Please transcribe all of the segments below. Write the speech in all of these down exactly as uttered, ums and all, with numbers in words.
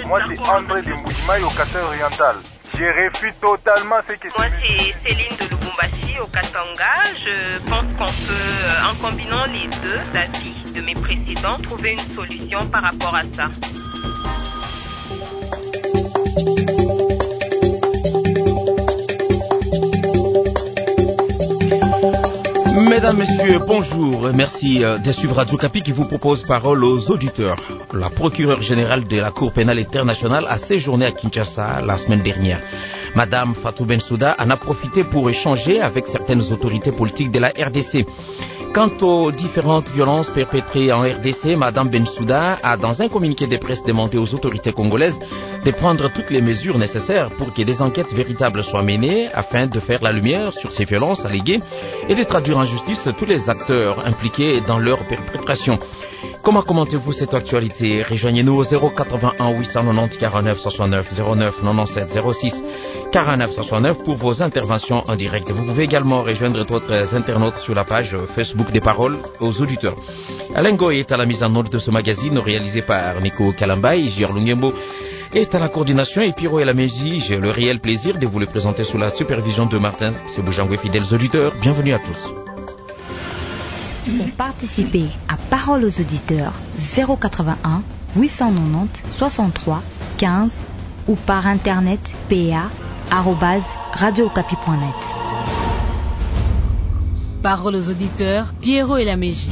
Moi, c'est André de Moujimaï au Kassai oriental. Je réfute totalement ce que... Moi, c'est Céline de Lubumbashi au Katanga. Je pense qu'on peut, en combinant les deux avis de mes précédents, trouver une solution par rapport à ça. Mesdames, Messieurs, bonjour. Merci de suivre Radio Okapi qui vous propose parole aux auditeurs. La procureure générale de la Cour pénale internationale a séjourné à Kinshasa la semaine dernière. Madame Fatou Bensouda en a profité pour échanger avec certaines autorités politiques de la R D C. Quant aux différentes violences perpétrées en R D C, Madame Bensouda a, dans un communiqué de presse, demandé aux autorités congolaises de prendre toutes les mesures nécessaires pour que des enquêtes véritables soient menées afin de faire la lumière sur ces violences alléguées et de traduire en justice tous les acteurs impliqués dans leur perpétration. Comment commentez-vous cette actualité? Rejoignez-nous au zéro quatre-vingt-un huit cent quatre-vingt-dix quarante-neuf soixante-neuf zéro neuf quatre-vingt-dix-sept zéro six quarante-neuf soixante-neuf pour vos interventions en direct. Vous pouvez également rejoindre d'autres internautes sur la page Facebook des paroles aux auditeurs. Alain Goy est à la mise en ordre de ce magazine réalisé par Nico Kalambay. Gior Lungembo est à la coordination et Piro et la Mégie. J'ai le réel plaisir de vous le présenter sous la supervision de Martin Seboujangue. Fidèles auditeurs, bienvenue à tous. Pour participer à Parole aux auditeurs, zéro quatre-vingt-un huit cent quatre-vingt-dix soixante-trois quinze ou par internet pa arobase radio okapi point net. Parole aux auditeurs, Pierrot et la Mégie.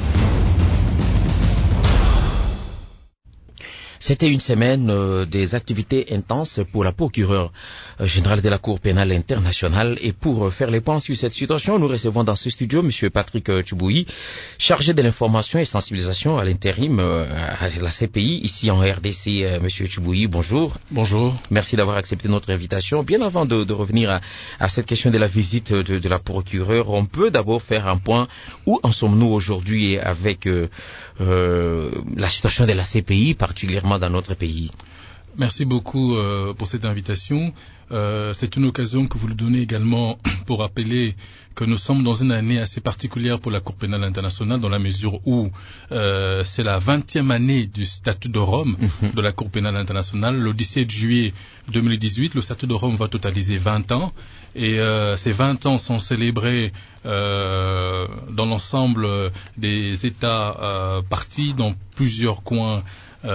C'était une semaine euh, des activités intenses pour la procureure euh, générale de la Cour pénale internationale. Et pour euh, faire les points sur cette situation, nous recevons dans ce studio M. Patrick euh, Tchouboui, chargé de l'information et sensibilisation à l'intérim euh, à la C P I, ici en R D C. Euh, M. Tchouboui, bonjour. Bonjour. Merci d'avoir accepté notre invitation. Bien avant de, de revenir à, à cette question de la visite de, de la procureure, on peut d'abord faire un point. Où en sommes-nous aujourd'hui avec euh, euh, la situation de la C P I, particulièrement dans notre pays? Merci beaucoup euh, pour cette invitation. Euh, c'est une occasion que vous nous donnez également pour rappeler que nous sommes dans une année assez particulière pour la Cour pénale internationale, dans la mesure où euh, c'est la vingtième année du statut de Rome mm-hmm. de la Cour pénale internationale. Le dix-sept juillet deux mille dix-huit, le statut de Rome va totaliser vingt ans. Et euh, ces vingt ans sont célébrés euh, dans l'ensemble des États euh, partis dans plusieurs coins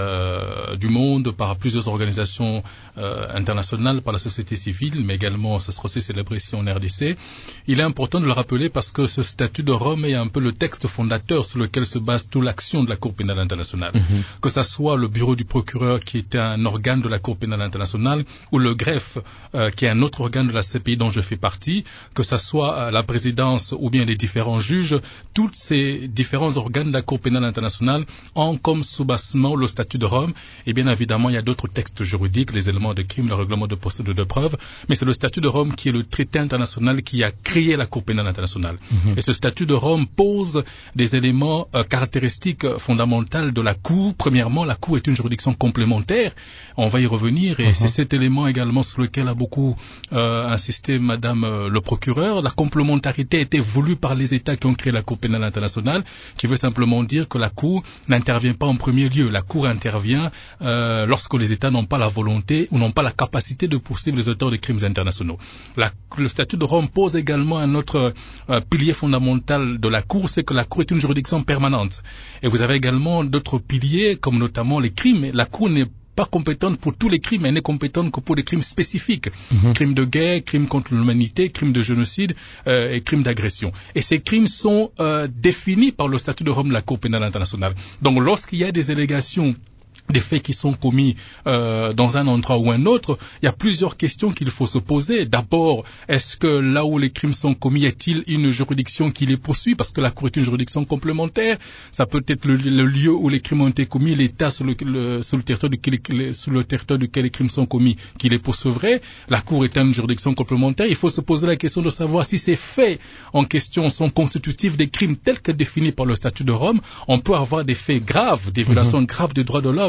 Euh, du monde, par plusieurs organisations euh, internationales, par la société civile, mais également ça sera aussi célébré ici en R D C. Il est important de le rappeler parce que ce statut de Rome est un peu le texte fondateur sur lequel se base toute l'action de la Cour pénale internationale. Mm-hmm. Que ça soit le bureau du procureur qui est un organe de la Cour pénale internationale ou le greffe euh, qui est un autre organe de la C P I dont je fais partie, que ça soit euh, la présidence ou bien les différents juges, tous ces différents organes de la Cour pénale internationale ont comme soubassement le statut de Rome. Et bien évidemment, il y a d'autres textes juridiques, les éléments de crime, le règlement de procédure de preuve, mais c'est le statut de Rome qui est le traité international qui a créé la Cour pénale internationale. Mm-hmm. Et ce statut de Rome pose des éléments euh, caractéristiques euh, fondamentales de la Cour. Premièrement, la Cour est une juridiction complémentaire. On va y revenir et mm-hmm. c'est cet élément également sur lequel a beaucoup euh, insisté Madame euh, le procureur. La complémentarité a été voulue par les États qui ont créé la Cour pénale internationale, qui veut simplement dire que la Cour n'intervient pas en premier lieu. La Cour intervient euh, lorsque les États n'ont pas la volonté ou n'ont pas la capacité de poursuivre les auteurs de crimes internationaux. La, le statut de Rome pose également un autre euh, pilier fondamental de la Cour, c'est que la Cour est une juridiction permanente. Et vous avez également d'autres piliers, comme notamment les crimes. La Cour n'est pas compétente pour tous les crimes, elle n'est compétente que pour des crimes spécifiques. Mm-hmm. Crimes de guerre, crimes contre l'humanité, crimes de génocide euh, et crimes d'agression. Et ces crimes sont euh, définis par le statut de Rome de la Cour pénale internationale. Donc lorsqu'il y a des allégations des faits qui sont commis euh, dans un endroit ou un autre, il y a plusieurs questions qu'il faut se poser. D'abord, est-ce que là où les crimes sont commis, y a-t-il une juridiction qui les poursuit? Parce que la Cour est une juridiction complémentaire. Ça peut être le, le lieu où les crimes ont été commis, l'État sur le, le, sur le territoire duquel, le, sur le territoire duquel les crimes sont commis, qui les poursuivrait. La Cour est une juridiction complémentaire. Il faut se poser la question de savoir si ces faits en question sont constitutifs des crimes tels que définis par le statut de Rome. On peut avoir des faits graves, des violations mmh. graves des droits de l'homme,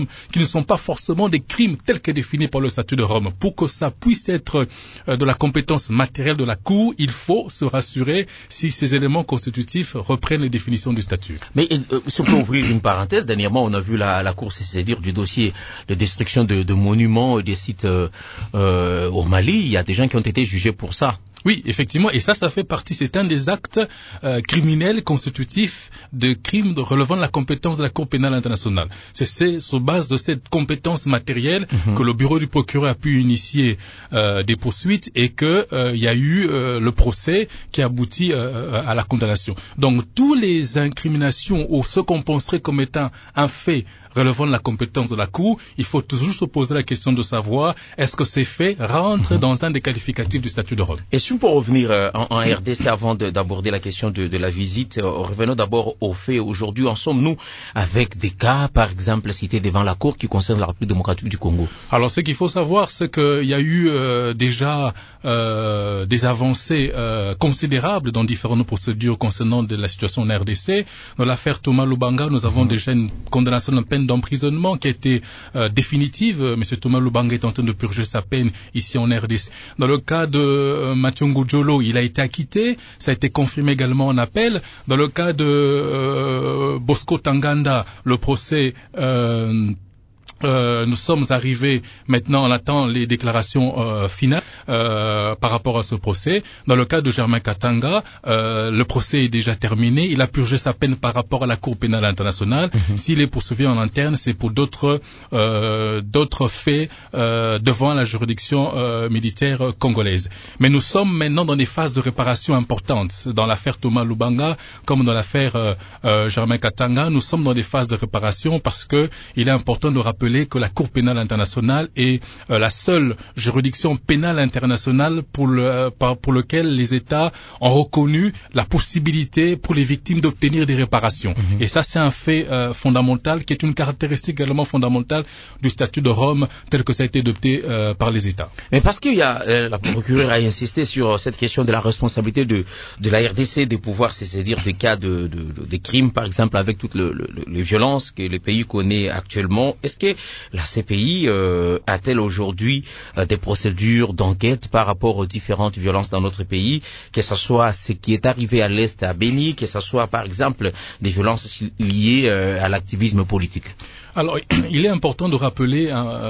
qui ne sont pas forcément des crimes tels que définis par le statut de Rome. Pour que ça puisse être euh, de la compétence matérielle de la Cour, il faut se rassurer si ces éléments constitutifs reprennent les définitions du statut. Mais euh, si on peut ouvrir une parenthèse, dernièrement on a vu la, la Cour se saisir du dossier de destruction de, de monuments et des sites euh, euh, au Mali. Il y a des gens qui ont été jugés pour ça. Oui, effectivement, et ça, ça fait partie, c'est un des actes euh, criminels constitutifs de crimes de relevant de la compétence de la Cour pénale internationale. C'est, c'est sur base de cette compétence matérielle mm-hmm. que le bureau du procureur a pu initier euh, des poursuites et que euh, il y a eu euh, le procès qui aboutit euh, à la condamnation. Donc, toutes les incriminations ou ce qu'on penserait comme étant un fait relevant de la compétence de la Cour, il faut toujours se poser la question de savoir est-ce que ces faits rentrent mmh. dans un des qualificatifs du statut de Rome. Et si on peut revenir euh, en, en R D C avant de, d'aborder la question de, de la visite, euh, revenons d'abord aux faits. Aujourd'hui, en sommes-nous avec des cas, par exemple, cités devant la Cour qui concernent la République démocratique du Congo? Alors, ce qu'il faut savoir, c'est qu'il y a eu euh, déjà euh, des avancées euh, considérables dans différentes procédures concernant de la situation en R D C. Dans l'affaire Thomas Lubanga, nous avons mmh. déjà une condamnation de peine d'emprisonnement qui a été euh, définitive. Monsieur Thomas Lubanga est en train de purger sa peine ici en R D C. Dans le cas de euh, Mathieu Ngudjolo, il a été acquitté. Ça a été confirmé également en appel. Dans le cas de euh, Bosco Tanganda, le procès... Euh, Euh, nous sommes arrivés, maintenant on attend les déclarations euh, finales euh, par rapport à ce procès. Dans le cas de Germain Katanga, euh, le procès est déjà terminé, il a purgé sa peine par rapport à la Cour pénale internationale. Mm-hmm. S'il est poursuivi en interne, c'est pour d'autres euh, d'autres faits euh, devant la juridiction euh, militaire congolaise. Mais nous sommes maintenant dans des phases de réparation importantes. Dans l'affaire Thomas Lubanga, comme dans l'affaire euh, euh, Germain Katanga, nous sommes dans des phases de réparation parce que il est important de rappeler que la Cour pénale internationale est euh, la seule juridiction pénale internationale pour, le, euh, par, pour lequel les États ont reconnu la possibilité pour les victimes d'obtenir des réparations. Mm-hmm. Et ça, c'est un fait euh, fondamental qui est une caractéristique également fondamentale du statut de Rome tel que ça a été adopté euh, par les États. Mais parce qu'il y a, euh, la procureure a insisté sur cette question de la responsabilité de, de la R D C de pouvoir saisir des cas de, de, de, de crimes, par exemple, avec toutes le, le, les violences que le pays connaît actuellement. Est-ce que la C P I euh, a-t-elle aujourd'hui euh, des procédures d'enquête par rapport aux différentes violences dans notre pays, que ce soit ce qui est arrivé à l'Est à Beni, que ce soit par exemple des violences liées euh, à l'activisme politique? Alors, il est important de rappeler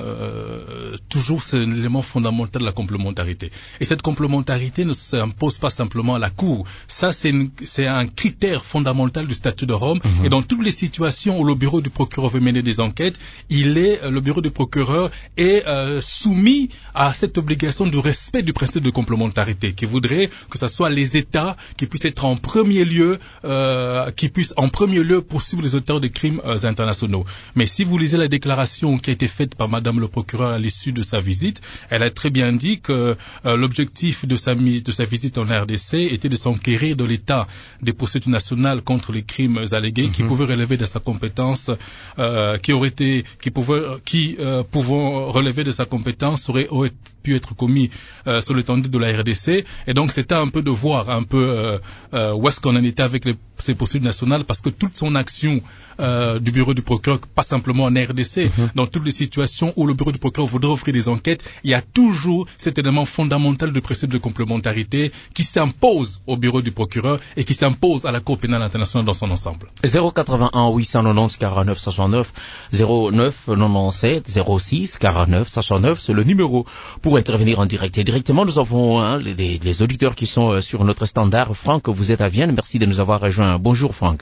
euh, toujours cet élément fondamental de la complémentarité. Et cette complémentarité ne s'impose pas simplement à la Cour. Ça, c'est, une, c'est un critère fondamental du statut de Rome. Mm-hmm. Et dans toutes les situations où le bureau du procureur veut mener des enquêtes, il est, le bureau du procureur est euh, soumis à cette obligation du respect du principe de complémentarité, qui voudrait que ce soit les États qui puissent être en premier lieu, euh, qui puissent en premier lieu poursuivre les auteurs de crimes euh, internationaux. Mais si vous lisez la déclaration qui a été faite par Madame le procureur à l'issue de sa visite, elle a très bien dit que euh, l'objectif de sa, de sa visite en R D C était de s'enquérir de l'état des procédures nationales contre les crimes allégués, mm-hmm. qui pouvaient relever de sa compétence, euh, qui auraient été, qui pouvaient, qui euh, pouvant relever de sa compétence auraient, auraient pu être commis euh, sur l'étendue de la R D C. Et donc c'était un peu de voir un peu euh, euh, où est-ce qu'on en était avec les, ces procédures nationales, parce que toute son action euh, du bureau du procureur, pas simplement en R D C, mm-hmm. dans toutes les situations où le bureau du procureur voudrait offrir des enquêtes, il y a toujours cet élément fondamental du principe de complémentarité qui s'impose au bureau du procureur et qui s'impose à la Cour pénale internationale dans son ensemble. zéro quatre-vingt-un huit cent quatre-vingt-dix quarante-neuf soixante-neuf, zéro neuf quatre-vingt-dix-sept zéro six quarante-neuf soixante-neuf, c'est le numéro pour intervenir en direct. Et directement, nous avons hein, les, les auditeurs qui sont euh, sur notre standard. Franck, vous êtes à Vienne, merci de nous avoir rejoints. Bonjour Franck.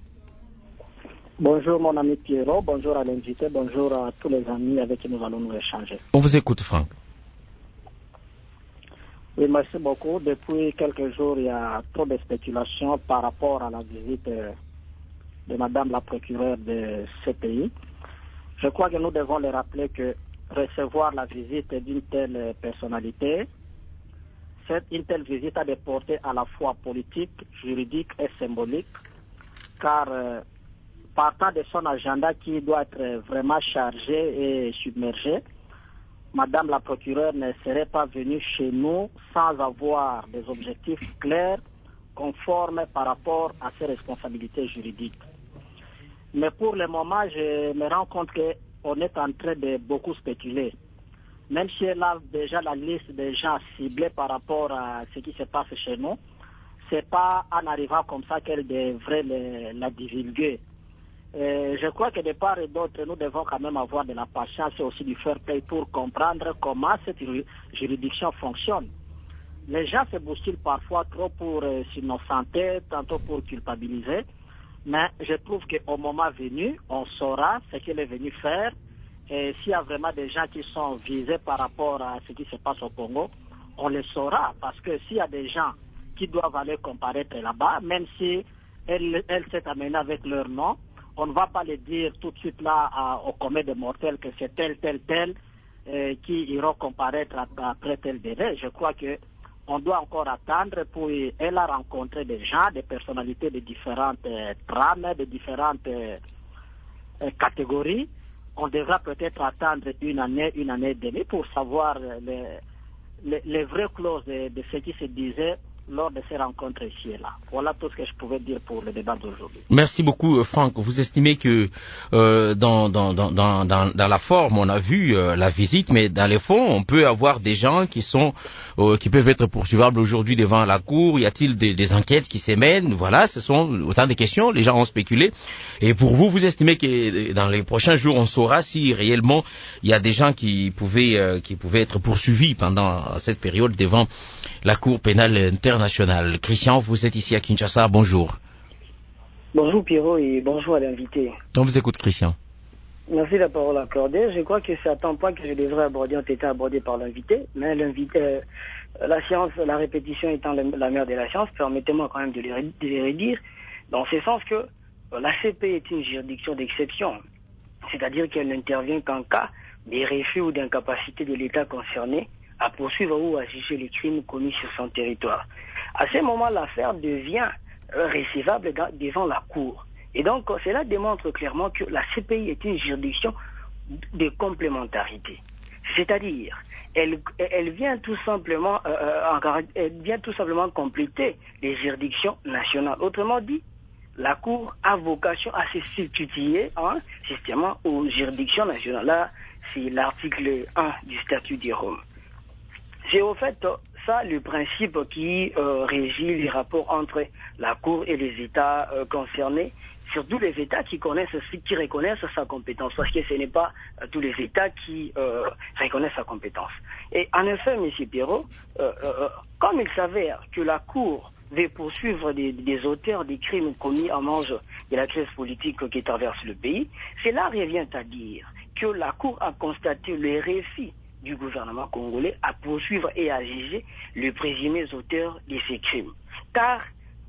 Bonjour mon ami Pierrot, bonjour à l'invité, bonjour à tous les amis avec qui nous allons nous échanger. On vous écoute Franck. Oui, merci beaucoup. Depuis quelques jours, il y a trop de spéculations par rapport à la visite de Madame la procureure de ce pays. Je crois que nous devons les rappeler que recevoir la visite d'une telle personnalité, cette, une telle visite a des portées à la fois politiques, juridiques et symboliques, car euh, partant de son agenda qui doit être vraiment chargé et submergé, Madame la procureure ne serait pas venue chez nous sans avoir des objectifs clairs, conformes par rapport à ses responsabilités juridiques. Mais pour le moment, je me rends compte que on est en train de beaucoup spéculer. Même si elle a déjà la liste des gens ciblés par rapport à ce qui se passe chez nous, c'est pas en arrivant comme ça qu'elle devrait le, la divulguer. Et je crois que de part et d'autre, nous devons quand même avoir de la patience et aussi du fair play pour comprendre comment cette juridiction fonctionne. Les gens se bousculent parfois trop pour euh, s'innocenter, tantôt pour culpabiliser, mais je trouve qu'au moment venu, on saura ce qu'elle est venue faire. Et s'il y a vraiment des gens qui sont visés par rapport à ce qui se passe au Congo, on le saura. Parce que s'il y a des gens qui doivent aller comparaître là-bas, même si elles, elles s'est amenée avec leur nom, on ne va pas le dire tout de suite là à, au commun des mortels que c'est tel, tel, tel euh, qui iront comparaître après tel délai. Je crois que on doit encore attendre. Puis elle a rencontré des gens, des personnalités de différentes euh, trames, de différentes euh, euh, catégories. On devra peut-être attendre une année, une année et demie pour savoir les, les, les vraies clauses de, de ce qui se disait lors de ces rencontres ici et là. Voilà tout ce que je pouvais dire pour le débat d'aujourd'hui. Merci beaucoup, Franck. Vous estimez que euh, dans, dans, dans, dans, dans la forme, on a vu euh, la visite, mais dans les fonds, on peut avoir des gens qui sont euh, qui peuvent être poursuivables aujourd'hui devant la cour. Y a-t-il des, des enquêtes qui s'émènent? Voilà, ce sont autant de questions. Les gens ont spéculé. Et pour vous, vous estimez que dans les prochains jours, on saura si réellement il y a des gens qui pouvaient euh, qui pouvaient être poursuivis pendant cette période devant la Cour pénale internationale. Christian, vous êtes ici à Kinshasa. Bonjour. Bonjour Pierrot et bonjour à l'invité. On vous écoute, Christian. Merci de la parole accordée. Je crois que certains points que je devrais aborder ont été abordés par l'invité, mais l'invité, euh, la science, la répétition étant la, la mère de la science, permettez-moi quand même de les, de les redire, dans ce sens que euh, la C P I est une juridiction d'exception, c'est-à-dire qu'elle n'intervient qu'en cas des refus ou d'incapacité de l'État concerné à poursuivre ou à juger les crimes commis sur son territoire. À ce moment, l'affaire devient euh, recevable dans, devant la Cour. Et donc, cela démontre clairement que la C P I est une juridiction de complémentarité. C'est-à-dire, elle, elle vient tout simplement, euh, elle vient tout simplement compléter les juridictions nationales. Autrement dit, la Cour a vocation à se substituer hein, justement aux juridictions nationales. Là, c'est l'article un du statut de Rome. C'est au fait ça le principe qui euh, régit les rapports entre la Cour et les États euh, concernés, surtout les États qui connaissent, qui reconnaissent sa compétence, parce que ce n'est pas euh, tous les États qui euh, reconnaissent sa compétence. Et en effet, M. Pierrot, euh, euh, comme il s'avère que la Cour veut poursuivre des, des auteurs des crimes commis en marge de la crise politique qui traverse le pays, cela revient à dire que la Cour a constaté le refus du gouvernement congolais à poursuivre et à juger les présumés auteurs de ces crimes. Car,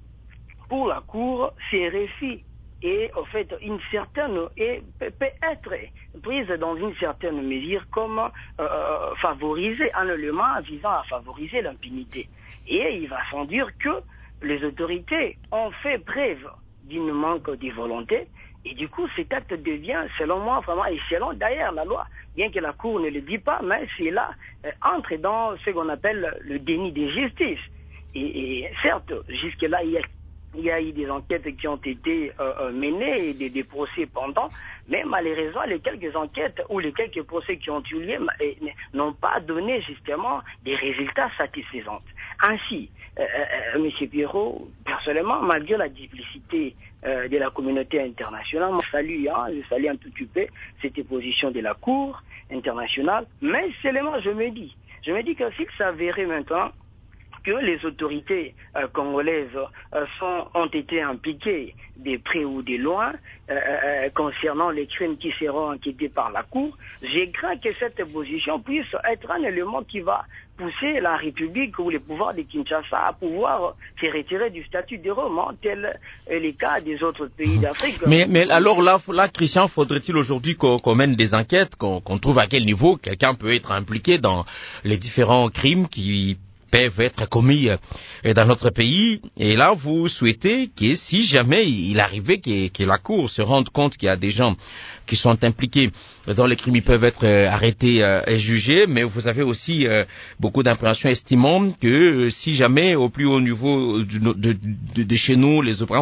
pour la Cour, ces refus et en fait une certaine et peut être prise dans une certaine mesure comme euh, favorisée en élément visant à favoriser l'impunité. Et il va sans dire que les autorités ont fait preuve d'une manque de volonté. Et du coup, cet acte devient, selon moi, vraiment, et selon d'ailleurs la loi, bien que la Cour ne le dit pas, mais c'est là, euh, entre dans ce qu'on appelle le déni de justice. Et, et certes, jusque-là, il y a, il y a eu des enquêtes qui ont été euh, menées et des, des procès pendant, mais malheureusement, les quelques enquêtes ou les quelques procès qui ont eu lieu n'ont pas donné justement des résultats satisfaisants. Ainsi, euh, euh, M. Pierrot, personnellement, malgré la duplicité euh, de la communauté internationale, je salue, hein, je salue un tout petit peu cette position de la Cour internationale, mais seulement je me dis, je me dis que s'il s'avérait maintenant que les autorités euh, congolaises euh, sont, ont été impliquées de près ou de loin euh, euh, concernant les crimes qui seront enquêtés par la Cour, j'ai craint que cette position puisse être un élément qui va pousser la République ou les pouvoirs de Kinshasa à pouvoir se retirer du statut de Rome, hein, tel est le cas des autres pays d'Afrique. Mais, mais alors là, là, Christian, faudrait-il aujourd'hui qu'on, qu'on mène des enquêtes, qu'on, qu'on trouve à quel niveau quelqu'un peut être impliqué dans les différents crimes qui peuvent être commis dans notre pays. Et là, vous souhaitez que si jamais il arrivait que, que la Cour se rende compte qu'il y a des gens qui sont impliqués dans les crimes, ils peuvent être arrêtés et jugés, mais vous avez aussi beaucoup d'impréhensions estimant que si jamais au plus haut niveau de, de, de, de chez nous, les opérants, vous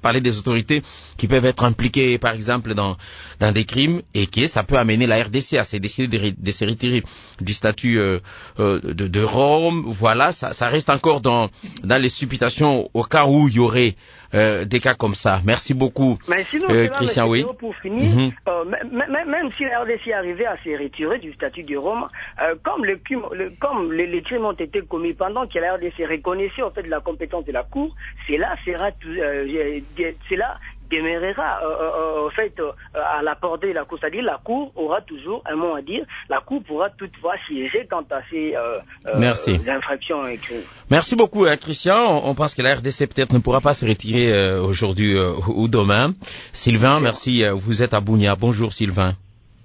parler des autorités qui peuvent être impliquées, par exemple, dans, dans des crimes, et que ça peut amener la R D C à se décider de, de se retirer du statut euh, euh, de, de Rome. Voilà, ça, ça reste encore dans, dans les supputations au cas où il y aurait euh, des cas comme ça. Merci beaucoup, mais sinon, euh, là, Christian. Oui. Pour finir, mm-hmm. euh, même, même si la R D C arrivait à se retirer du statut de Rome, euh, comme, le, le, comme les, les crimes ont été commis pendant que la R D C reconnaissait en fait la compétence de la Cour, cela sera tout, euh, cela demeurera euh, euh, en fait euh, à la portée de la Cour, c'est-à-dire la Cour aura toujours un mot à dire. La Cour pourra toutefois siéger quant à ces euh, euh, infractions et crimes. Merci beaucoup, hein, Christian. On, on pense que la R D C peut-être ne pourra pas se retirer euh, aujourd'hui euh, ou demain. Sylvain, merci. Euh, vous êtes à Bunia. Bonjour, Sylvain.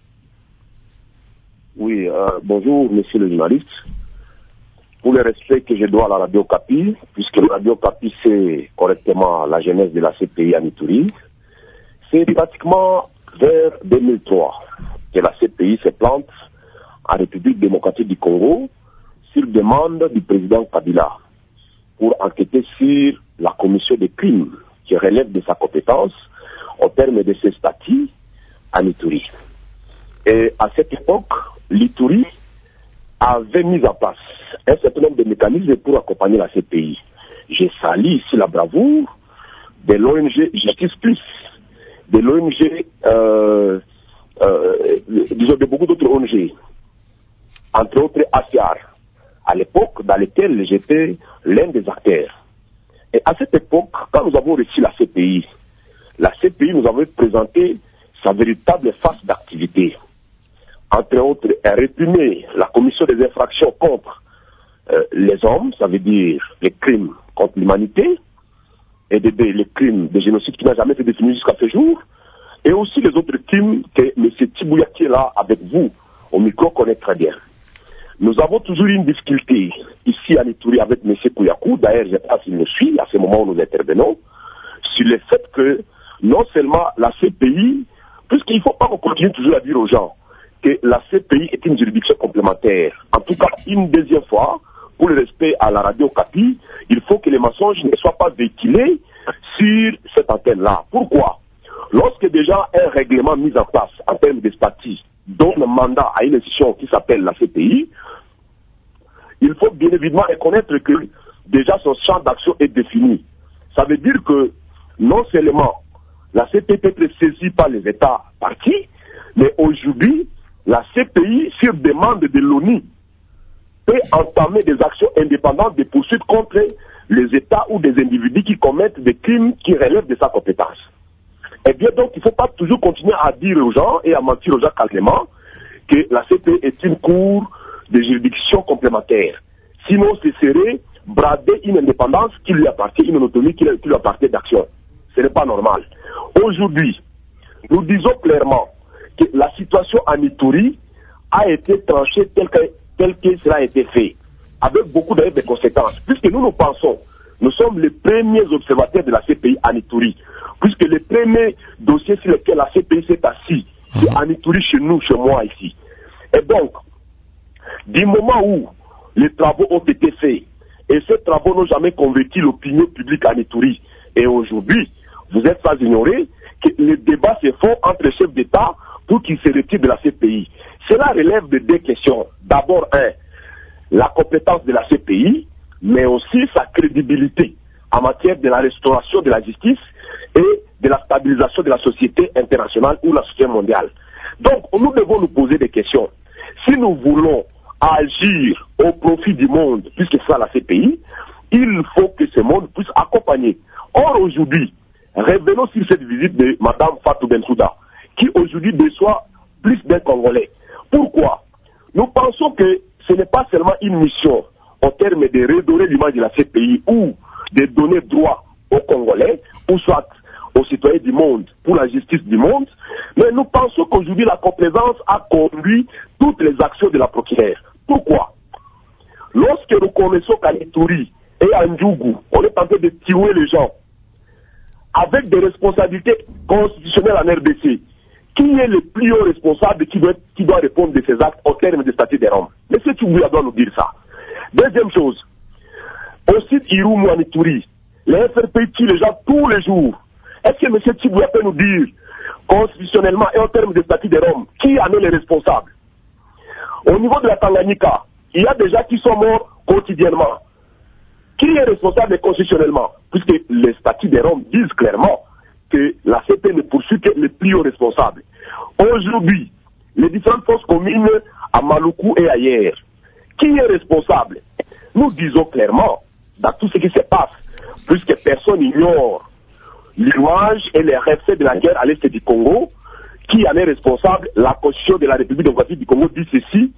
Oui, euh, bonjour, monsieur le journaliste. Pour le respect que je dois à la Radio Kapi, puisque la Radio Kapi sait correctement la genèse de la C P I à Ituri, c'est pratiquement vers deux mille trois que la C P I se plante en République démocratique du Congo sur demande du président Kabila pour enquêter sur la commission des crimes qui relève de sa compétence au terme de ses statuts à Ituri. Et à cette époque, l'Ituri avait mis en place un certain nombre de mécanismes pour accompagner la C P I. J'ai sali ici la bravoure de l'O N G Justice Plus, de l'O N G, euh, euh, disons de beaucoup d'autres O N G, entre autres A C I A R, à l'époque dans lesquelles j'étais l'un des acteurs. Et à cette époque, quand nous avons reçu la C P I, la C P I nous avait présenté sa véritable face d'activité. Entre autres, elle réprimait la commission des infractions contre euh, les hommes, ça veut dire les crimes contre l'humanité, et des, des, les crimes de génocide qui n'a jamais été défini jusqu'à ce jour, et aussi les autres crimes que M. Tibouya qui est là avec vous, au micro, connaît très bien. Nous avons toujours eu une difficulté ici à Ituri avec M. Kouyakou, d'ailleurs je pense qu'il nous suit à ce moment où nous intervenons, sur le fait que non seulement la C P I, puisqu'il ne faut pas qu'on continue toujours à dire aux gens que la C P I est une juridiction complémentaire. En tout cas, une deuxième fois, pour le respect à la Radio Kapi, il faut que les mensonges ne soient pas véhiculés sur cette antenne-là. Pourquoi? Lorsque déjà un règlement mis en place en termes de statuts donne un mandat à une institution qui s'appelle la C P I, il faut bien évidemment reconnaître que déjà son champ d'action est défini. Ça veut dire que non seulement la C P I peut être saisie par les États partis, mais aujourd'hui, la C P I, sur demande de l'ONU, peut entamer des actions indépendantes de poursuites contre les États ou des individus qui commettent des crimes qui relèvent de sa compétence. Eh bien donc, il ne faut pas toujours continuer à dire aux gens et à mentir aux gens calmement que la C P I est une cour de juridiction complémentaire. Sinon, ce serait brader une indépendance qui lui appartient, une autonomie qui lui appartient d'action. Ce n'est pas normal. Aujourd'hui, nous disons clairement que la situation en Ituri a été tranchée telle que, telle que cela a été fait, avec beaucoup de conséquences. Puisque nous nous pensons, nous sommes les premiers observateurs de la C P I en Ituri, puisque les premiers dossiers sur lesquels la C P I s'est assis, c'est en Ituri, chez nous, chez moi ici. Et donc, du moment où les travaux ont été faits, et ces travaux n'ont jamais convaincu l'opinion publique en Ituri, et aujourd'hui, vous êtes pas ignorés que les débats se font entre les chefs d'État pour qu'ils se retirent de la C P I. Cela relève de deux questions. D'abord, un, la compétence de la C P I, mais aussi sa crédibilité en matière de la restauration de la justice et de la stabilisation de la société internationale ou la société mondiale. Donc, nous devons nous poser des questions. Si nous voulons agir au profit du monde, puisque c'est la C P I, il faut que ce monde puisse accompagner. Or, aujourd'hui, revenons sur cette visite de Mme Fatou Bensouda, qui aujourd'hui déçoit plus d'un Congolais. Pourquoi? Nous pensons que ce n'est pas seulement une mission en termes de redorer l'image de la C P I ou de donner droit aux Congolais, ou soit aux citoyens du monde, pour la justice du monde, mais nous pensons qu'aujourd'hui la complaisance a conduit toutes les actions de la procureure. Pourquoi? Lorsque nous connaissons qu'à Ituri et à Ndjougou, on est en train de tuer les gens, avec des responsabilités constitutionnelles en R D C, qui est le plus haut responsable qui doit, qui doit répondre de ces actes au terme des statuts des Roms? M. Tibouya doit nous dire ça. Deuxième chose, au site Irumu en Ituri, les F R P tuent les gens tous les jours. Est-ce que M. Tibouya peut nous dire, constitutionnellement et en termes de statut de Rome, qui en est les responsables? Au niveau de la Tanganyika, il y a des gens qui sont morts quotidiennement. Qui est responsable constitutionnellement? Puisque les statuts de Rome disent clairement que la C P I ne poursuit que les plus hauts responsables. Aujourd'hui, les différentes forces communes à Maluku et ailleurs, qui est responsable? Nous disons clairement, dans tout ce qui se passe, puisque personne ignore l'image et les récits de la guerre à l'est du Congo, qui en est responsable? La Constitution de la République démocratique du Congo dit ceci: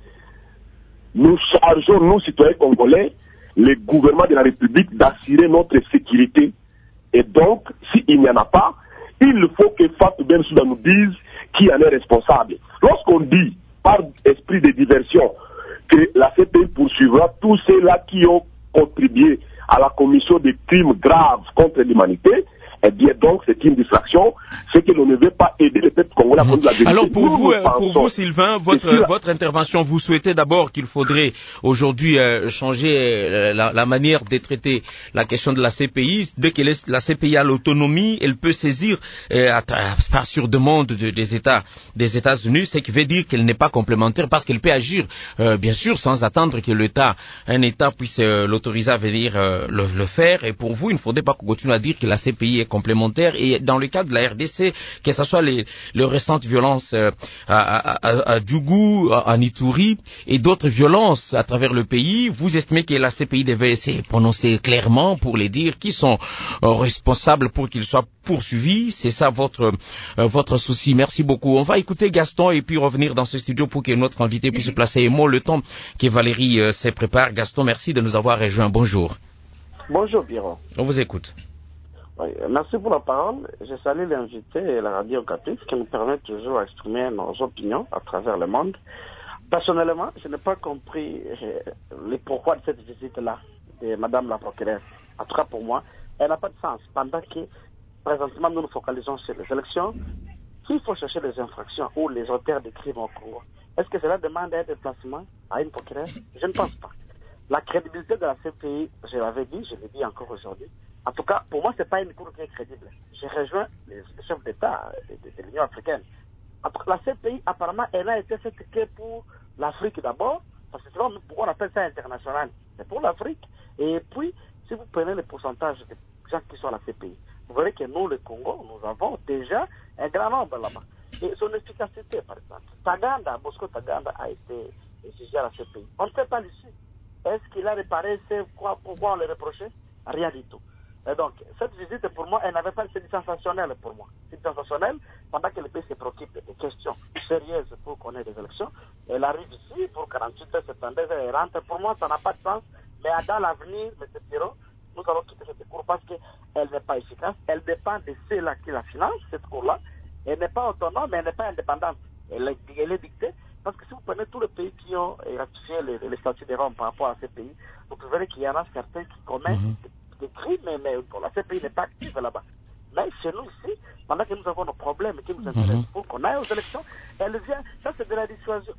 nous chargeons, nous citoyens congolais, le gouvernement de la République d'assurer notre sécurité. Et donc, s'il n'y en a pas, il faut que Fatou Bensouda nous dise qui en est responsable. Lorsqu'on dit, par esprit de diversion, que la C P I poursuivra tous ceux-là qui ont contribué à la commission de crimes graves contre l'humanité, eh bien donc c'est une distraction, c'est que l'on ne veut pas aider les peuples congolais à prendre la vérité. Alors pour nous, vous, nous pour vous Sylvain, votre, la... votre intervention, vous souhaitez d'abord qu'il faudrait aujourd'hui euh, changer euh, la, la manière de traiter la question de la C P I. Dès que la C P I a l'autonomie, elle peut saisir euh, à, à, sur demande de, des États des États-Unis, ce qui veut dire qu'elle n'est pas complémentaire parce qu'elle peut agir euh, bien sûr sans attendre que l'État, un État puisse euh, l'autoriser à venir euh, le, le faire. Et pour vous, il ne faudrait pas qu'on continue à dire que la C P I est complémentaire. Et dans le cas de la R D C, que ce soit les, les récentes violences euh, à, à, à Djougou, en Ituri et d'autres violences à travers le pays, vous estimez que la C P I devait se prononcer clairement pour les dire qui sont euh, responsables pour qu'ils soient poursuivis. C'est ça votre euh, votre souci. Merci beaucoup. On va écouter Gaston et puis revenir dans ce studio pour que notre invité puisse se placer. Et moi, le temps que Valérie euh, se prépare. Gaston, merci de nous avoir rejoints. Bonjour. Bonjour, Pierrot. On vous écoute. Oui, merci pour la parole. Je salue l'invité et la radio Capice qui nous permet toujours d'exprimer nos opinions à travers le monde. Personnellement, je n'ai pas compris euh, les pourquoi de cette visite-là de Madame la procureure. En tout cas, pour moi, elle n'a pas de sens. Pendant que, présentement, nous nous focalisons sur les élections, s'il faut chercher les infractions ou les auteurs de crimes au Congo, est-ce que cela demande un déplacement à une procureure? Je ne pense pas. La crédibilité de la C P I, je l'avais dit, je l'ai dit encore aujourd'hui. En tout cas, pour moi, ce n'est pas une cour qui est crédible. J'ai rejoint les chefs d'État de, de, de l'Union africaine. En tout cas, la C P I, apparemment, elle a été faite que pour l'Afrique d'abord, parce que sinon, pourquoi on appelle ça international? C'est pour l'Afrique. Et puis, si vous prenez le pourcentage de gens qui sont à la C P I, vous verrez que nous, le Congo, nous avons déjà un grand nombre là-bas. Et son efficacité, par exemple. Taganda, Bosco Taganda a été jugé à la C P I. On ne sait pas l'issue. Est-ce qu'il a réparé? C'est quoi, pourquoi on le reprochait? Rien du tout. Et donc, cette visite, pour moi, elle n'avait pas été sensationnelle pour moi. C'est sensationnelle pendant que le pays se préoccupe des questions sérieuses pour qu'on ait des élections. Elle arrive ici pour quarante-huit heures, soixante-deux heures, elle rentre. Pour moi, ça n'a pas de sens. Mais dans l'avenir, M. Pirot, nous allons quitter cette cour parce qu'elle n'est pas efficace. Elle dépend de ceux-là qui la financent, cette cour-là. Elle n'est pas autonome, mais elle n'est pas indépendante. Elle est, elle est dictée. Parce que si vous prenez tous les pays qui ont ratifié les, les statuts de Rome par rapport à ces pays, vous verrez qu'il y en a certains qui commettent mm-hmm. des, des crimes, mais, mais bon, la C P I n'est pas active là-bas. Mais chez nous ici, pendant que nous avons nos problèmes et qui nous intéressent mm-hmm. pour qu'on aille aux élections, elle vient, ça c'est de la dissuasion.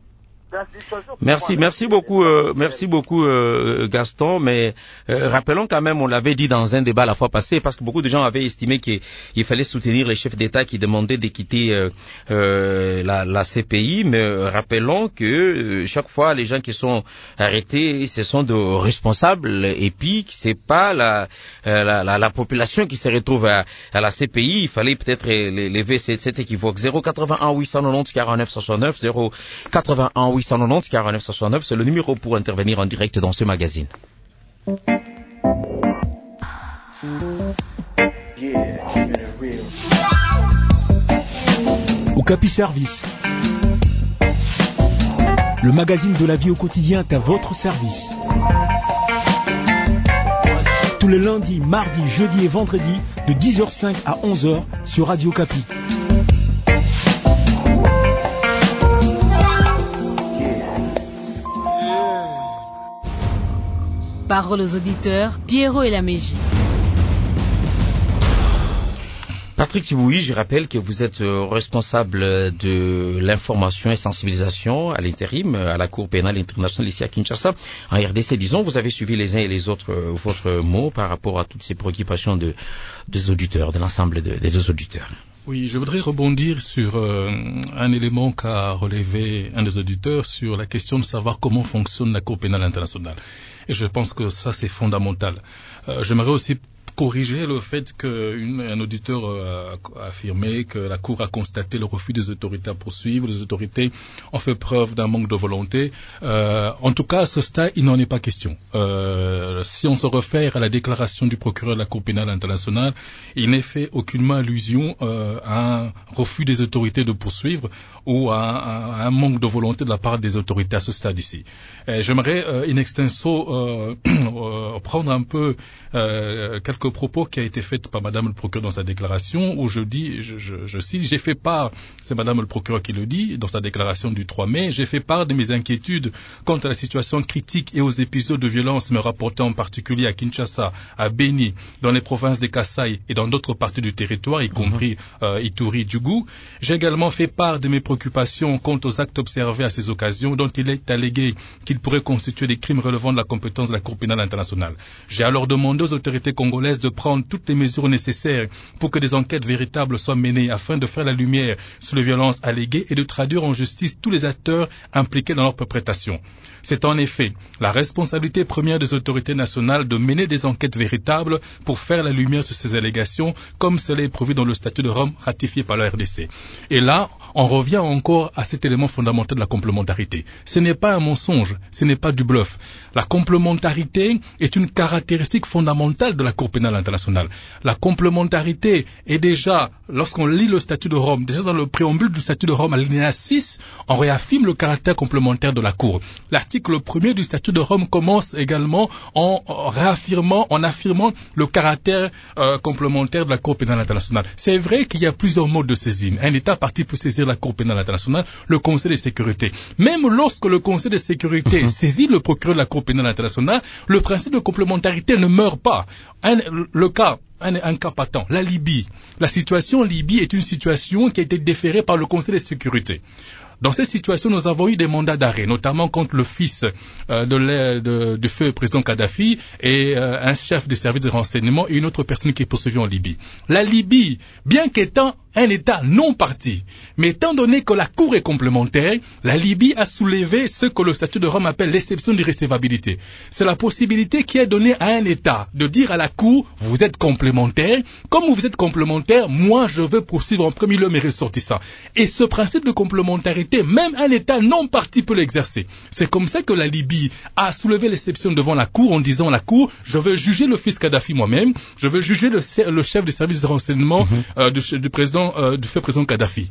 Merci, merci beaucoup, euh, merci beaucoup euh, Gaston. Mais euh, rappelons quand même, on l'avait dit dans un débat la fois passée, parce que beaucoup de gens avaient estimé qu'il fallait soutenir les chefs d'État qui demandaient de quitter euh, euh, la, la C P I. Mais euh, rappelons que euh, chaque fois, les gens qui sont arrêtés, ce sont de responsables. Et puis, c'est pas la, la, la, la population qui se retrouve à, à la C P I. Il fallait peut-être lever cet, cet équivoque. zéro quatre-vingt-un huit cent quatre-vingt-dix quarante-neuf soixante-neuf, zéro quatre-vingt-un huit cent quatre-vingt-dix quarante-neuf soixante-neuf, c'est le numéro pour intervenir en direct dans ce magazine. Okapi Service, le magazine de la vie au quotidien est à votre service. Tous les lundis, mardis, jeudis et vendredis de dix heures cinq à onze heures sur Radio Okapi. Parole aux auditeurs, Pierrot et la Mégie. Patrick Tibouyi, je rappelle que vous êtes responsable de l'information et sensibilisation à l'intérim à la Cour pénale internationale ici à Kinshasa. En R D C, disons, vous avez suivi les uns et les autres votre mot par rapport à toutes ces préoccupations de, des auditeurs, de l'ensemble de, des deux auditeurs. Oui, je voudrais rebondir sur euh, un élément qu'a relevé un des auditeurs sur la question de savoir comment fonctionne la Cour pénale internationale. Et je pense que ça, c'est fondamental. Euh, j'aimerais aussi corriger le fait qu'un auditeur a affirmé que la Cour a constaté le refus des autorités à poursuivre, les autorités ont fait preuve d'un manque de volonté. Euh, en tout cas, à ce stade, il n'en est pas question. Euh, si on se réfère à la déclaration du procureur de la Cour pénale internationale, il n'est fait aucunement allusion euh, à un refus des autorités de poursuivre ou à, à, à un manque de volonté de la part des autorités à ce stade ici. Et j'aimerais euh, in extenso euh, euh, prendre un peu euh, quelques propos qui a été fait par Madame le procureur dans sa déclaration où je dis, je, je, je cite, j'ai fait part, c'est Madame le procureur qui le dit dans sa déclaration du trois mai, j'ai fait part de mes inquiétudes quant à la situation critique et aux épisodes de violence me rapportant en particulier à Kinshasa, à Beni, dans les provinces de Kasaï et dans d'autres parties du territoire, y compris euh, Ituri, Djougou. J'ai également fait part de mes préoccupations quant aux actes observés à ces occasions dont il est allégué qu'ils pourraient constituer des crimes relevant de la compétence de la Cour pénale internationale. J'ai alors demandé aux autorités congolaises de prendre toutes les mesures nécessaires pour que des enquêtes véritables soient menées afin de faire la lumière sur les violences alléguées et de traduire en justice tous les acteurs impliqués dans leur perpétration. C'est en effet la responsabilité première des autorités nationales de mener des enquêtes véritables pour faire la lumière sur ces allégations, comme cela est prévu dans le statut de Rome ratifié par la R D C. Et là, on revient encore à cet élément fondamental de la complémentarité. Ce n'est pas un mensonge, ce n'est pas du bluff. La complémentarité est une caractéristique fondamentale de la Cour pénale internationale. La complémentarité est déjà, lorsqu'on lit le statut de Rome, déjà dans le préambule du statut de Rome, à l'alinéa six, on réaffirme le caractère complémentaire de la Cour. L'article premier du statut de Rome commence également en réaffirmant, en affirmant le caractère euh, complémentaire de la Cour pénale internationale. C'est vrai qu'il y a plusieurs modes de saisine. Un État partie peut saisir la Cour pénale internationale, le Conseil de sécurité. Même lorsque le Conseil de sécurité saisit le procureur de la Cour pénale internationale, le principe de complémentarité ne meurt pas. Un, le cas Un, un cas patent, la Libye. La situation en Libye est une situation qui a été déférée par le Conseil de sécurité. Dans cette situation, nous avons eu des mandats d'arrêt, notamment contre le fils euh, de, de, de feu président Kadhafi et euh, un chef de service de renseignement et une autre personne qui est poursuivie en Libye. La Libye, bien qu'étant un État non parti, mais étant donné que la Cour est complémentaire, la Libye a soulevé ce que le statut de Rome appelle l'exception d'irrécevabilité. C'est la possibilité qui est donnée à un État de dire à la Cour, vous êtes complémentaire, comme vous êtes complémentaire, moi je veux poursuivre en premier lieu mes ressortissants. Et ce principe de complémentarité, même un État non parti peut l'exercer. C'est comme ça que la Libye a soulevé l'exception devant la Cour en disant à la Cour, je veux juger le fils Kadhafi moi-même, je veux juger le, le chef des services de renseignement mm-hmm. euh, du, du président euh, du fait président Kadhafi.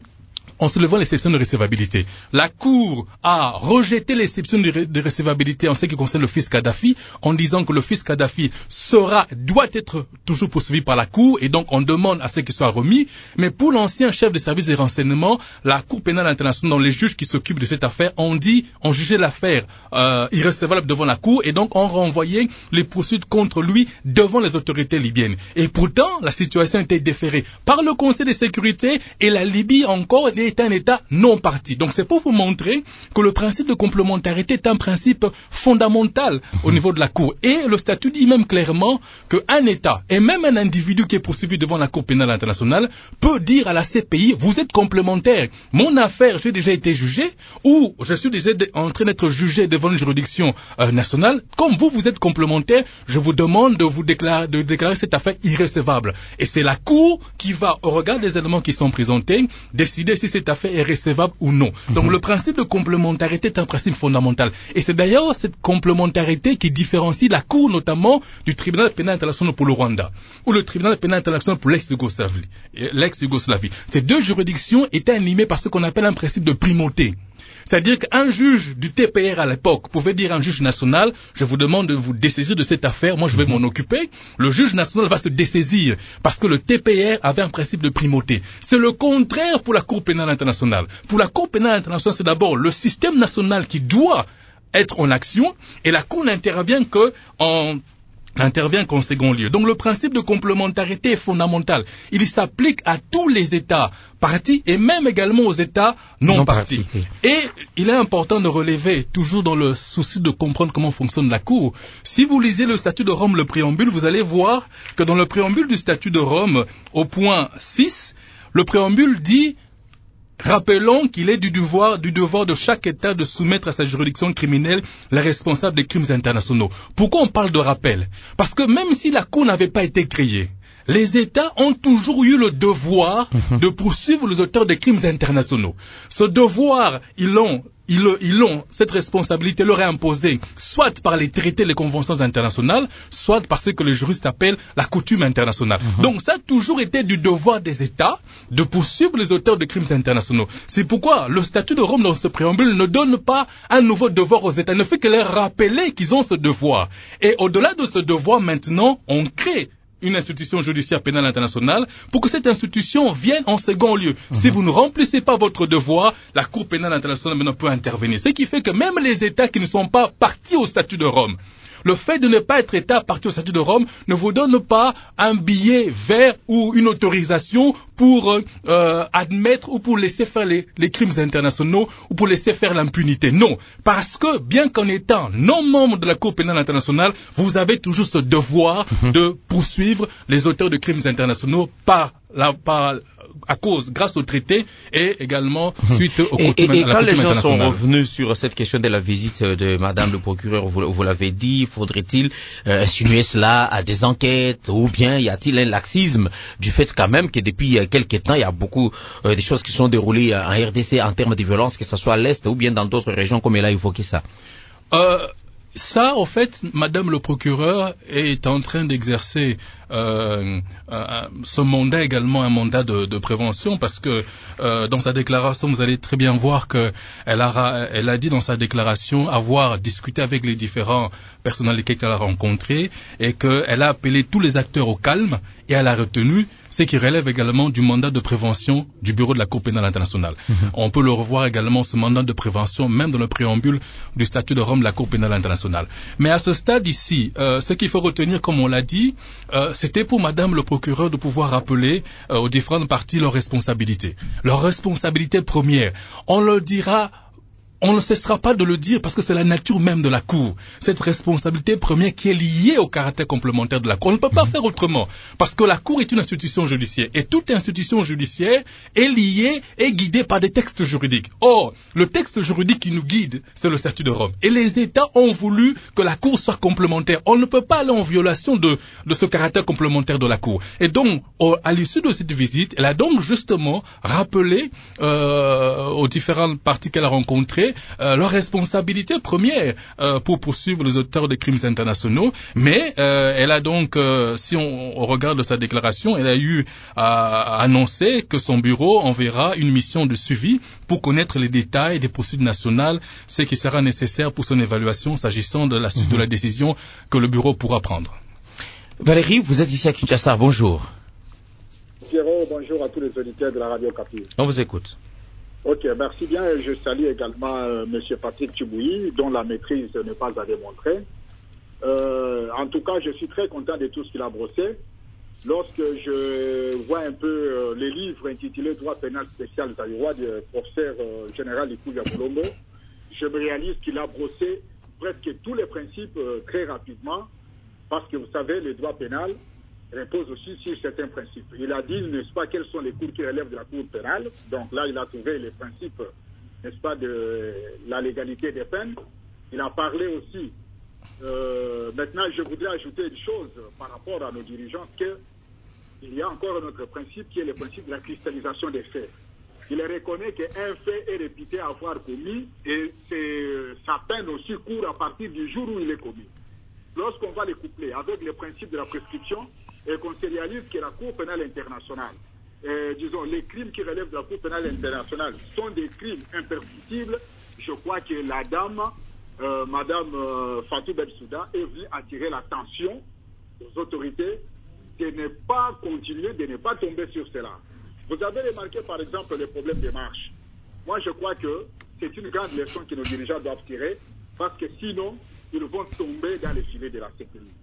En soulevant l'exception de recevabilité. La Cour a rejeté l'exception de, de recevabilité en ce qui concerne le fils Kadhafi, en disant que le fils Kadhafi sera, doit être toujours poursuivi par la Cour, et donc on demande à ce qu'il soit remis. Mais pour l'ancien chef de service de renseignement, la Cour pénale internationale, les juges qui s'occupent de cette affaire, ont dit, ont jugé l'affaire euh, irrecevable devant la Cour, et donc ont renvoyé les poursuites contre lui devant les autorités libyennes. Et pourtant, la situation était déférée par le Conseil de sécurité, et la Libye encore est un État non parti. Donc c'est pour vous montrer que le principe de complémentarité est un principe fondamental au niveau de la Cour. Et le statut dit même clairement qu'un État, et même un individu qui est poursuivi devant la Cour pénale internationale, peut dire à la C P I, vous êtes complémentaire. Mon affaire, j'ai déjà été jugé, ou je suis déjà en train d'être jugé devant une juridiction euh, nationale. Comme vous, vous êtes complémentaire, je vous demande de vous déclarer, de déclarer cette affaire irrécevable. Et c'est la Cour qui va, au regard des éléments qui sont présentés, décider si cette affaire est recevable ou non. Donc mmh. le principe de complémentarité est un principe fondamental. Et c'est d'ailleurs cette complémentarité qui différencie la Cour notamment du tribunal pénal international pour le Rwanda ou le tribunal pénal international pour l'ex-Yougoslavie. l'ex-Yougoslavie. Ces deux juridictions étaient animées par ce qu'on appelle un principe de primauté. C'est-à-dire qu'un juge du T P R à l'époque pouvait dire à un juge national, je vous demande de vous dessaisir de cette affaire, moi je vais m'en occuper. Le juge national va se dessaisir parce que le T P R avait un principe de primauté. C'est le contraire pour la Cour pénale internationale. Pour la Cour pénale internationale, c'est d'abord le système national qui doit être en action et la Cour n'intervient que en n'intervient qu'en second lieu. Donc le principe de complémentarité est fondamental. Il s'applique à tous les États partis et même également aux États non, non partis. partis. Et il est important de relever, toujours dans le souci de comprendre comment fonctionne la Cour, si vous lisez le statut de Rome, le préambule, vous allez voir que dans le préambule du statut de Rome, au point six, le préambule dit: rappelons qu'il est du devoir, du devoir de chaque État de soumettre à sa juridiction criminelle les responsables des crimes internationaux. Pourquoi on parle de rappel? Parce que même si la Cour n'avait pas été créée, les États ont toujours eu le devoir de poursuivre les auteurs des crimes internationaux. Ce devoir, ils l'ont, ils, ils l'ont, cette responsabilité leur est imposée, soit par les traités, les conventions internationales, soit par ce que les juristes appellent la coutume internationale. Mm-hmm. Donc ça a toujours été du devoir des États de poursuivre les auteurs de crimes internationaux. C'est pourquoi le statut de Rome dans ce préambule ne donne pas un nouveau devoir aux États, ne fait que leur rappeler qu'ils ont ce devoir. Et au-delà de ce devoir, maintenant, on crée une institution judiciaire pénale internationale pour que cette institution vienne en second lieu. Mmh. Si vous ne remplissez pas votre devoir, la Cour pénale internationale maintenant peut intervenir. Ce qui fait que même les États qui ne sont pas partis au statut de Rome, le fait de ne pas être État parti au statut de Rome ne vous donne pas un billet vert ou une autorisation pour euh, admettre ou pour laisser faire les, les crimes internationaux ou pour laisser faire l'impunité. Non, parce que bien qu'en étant non membre de la Cour pénale internationale, vous avez toujours ce devoir mmh. de poursuivre les auteurs de crimes internationaux par la, par, à cause, grâce au traité et également suite au coutume international. Et, et, et quand les gens sont revenus sur cette question de la visite de Madame le procureur, vous, vous l'avez dit, faudrait-il euh, insinuer cela à des enquêtes ou bien y a-t-il un laxisme du fait quand même que depuis euh, quelques temps, il y a beaucoup euh, de choses qui sont déroulées en R D C en termes de violence, que ce soit à l'Est ou bien dans d'autres régions comme elle a évoqué ça. Euh, ça, en fait, Madame le procureur est en train d'exercer euh, euh, ce mandat également, un mandat de, de prévention, parce que euh, dans sa déclaration, vous allez très bien voir que elle a, elle a dit dans sa déclaration avoir discuté avec les différents personnalités qu'elle a rencontrées et qu'elle a appelé tous les acteurs au calme et elle a retenu ce qui relève également du mandat de prévention du Bureau de la Cour pénale internationale. Mmh. On peut le revoir également, ce mandat de prévention, même dans le préambule du statut de Rome de la Cour pénale internationale. Mais à ce stade ici, euh, ce qu'il faut retenir, comme on l'a dit, euh, c'était pour Madame le procureur de pouvoir rappeler euh, aux différentes parties leurs responsabilités. Leur responsabilité première, on leur dira... On ne cessera pas de le dire parce que c'est la nature même de la Cour. Cette responsabilité première qui est liée au caractère complémentaire de la Cour. On ne peut pas faire autrement parce que la Cour est une institution judiciaire et toute institution judiciaire est liée et guidée par des textes juridiques. Or, le texte juridique qui nous guide, c'est le statut de Rome. Et les États ont voulu que la Cour soit complémentaire. On ne peut pas aller en violation de, de ce caractère complémentaire de la Cour. Et donc, au, à l'issue de cette visite, elle a donc justement rappelé euh, aux différentes parties qu'elle a rencontrées Euh, leur responsabilité première euh, pour poursuivre les auteurs des crimes internationaux, mais euh, elle a donc, euh, si on, on regarde sa déclaration, elle a eu à annoncer que son bureau enverra une mission de suivi pour connaître les détails des poursuites nationales, ce qui sera nécessaire pour son évaluation s'agissant de la suite mmh. de la décision que le bureau pourra prendre. Valérie, vous êtes ici à Kinshasa, bonjour. Pierrot, bonjour à tous les auditeurs de la radio Capi. On vous écoute. Ok, merci bien. Je salue également euh, M. Patrick Tchibouyi, dont la maîtrise n'est pas à démontrer. Euh, en tout cas, je suis très content de tout ce qu'il a brossé. Lorsque je vois un peu euh, les livres intitulés Droit pénal spécial zaïrois du professeur euh, général Ikouya Bolombo, je me réalise qu'il a brossé presque tous les principes euh, très rapidement, parce que vous savez, le droit pénal repose aussi sur certains principes. Il a dit, n'est-ce pas, quelles sont les cours qui relèvent de la cour pénale. Donc là, il a trouvé les principes, n'est-ce pas, de la légalité des peines. Il a parlé aussi. Euh, maintenant, je voudrais ajouter une chose par rapport à nos dirigeants, qu'il y a encore un autre principe qui est le principe de la cristallisation des faits. Il reconnaît qu'un fait est réputé avoir commis et sa peine aussi court à partir du jour où il est commis. Lorsqu'on va les coupler avec le principe de la prescription, et qu'on se réalise que la Cour pénale internationale, euh, disons, les crimes qui relèvent de la Cour pénale internationale sont des crimes imprescriptibles, je crois que la dame, euh, Madame euh, Fatou Bensouda, est venue attirer l'attention aux autorités de ne pas continuer, de ne pas tomber sur cela. Vous avez remarqué par exemple les problèmes des marches. Moi je crois que c'est une grande leçon que nos dirigeants doivent tirer, parce que sinon, ils vont tomber dans les filets de la sécurité.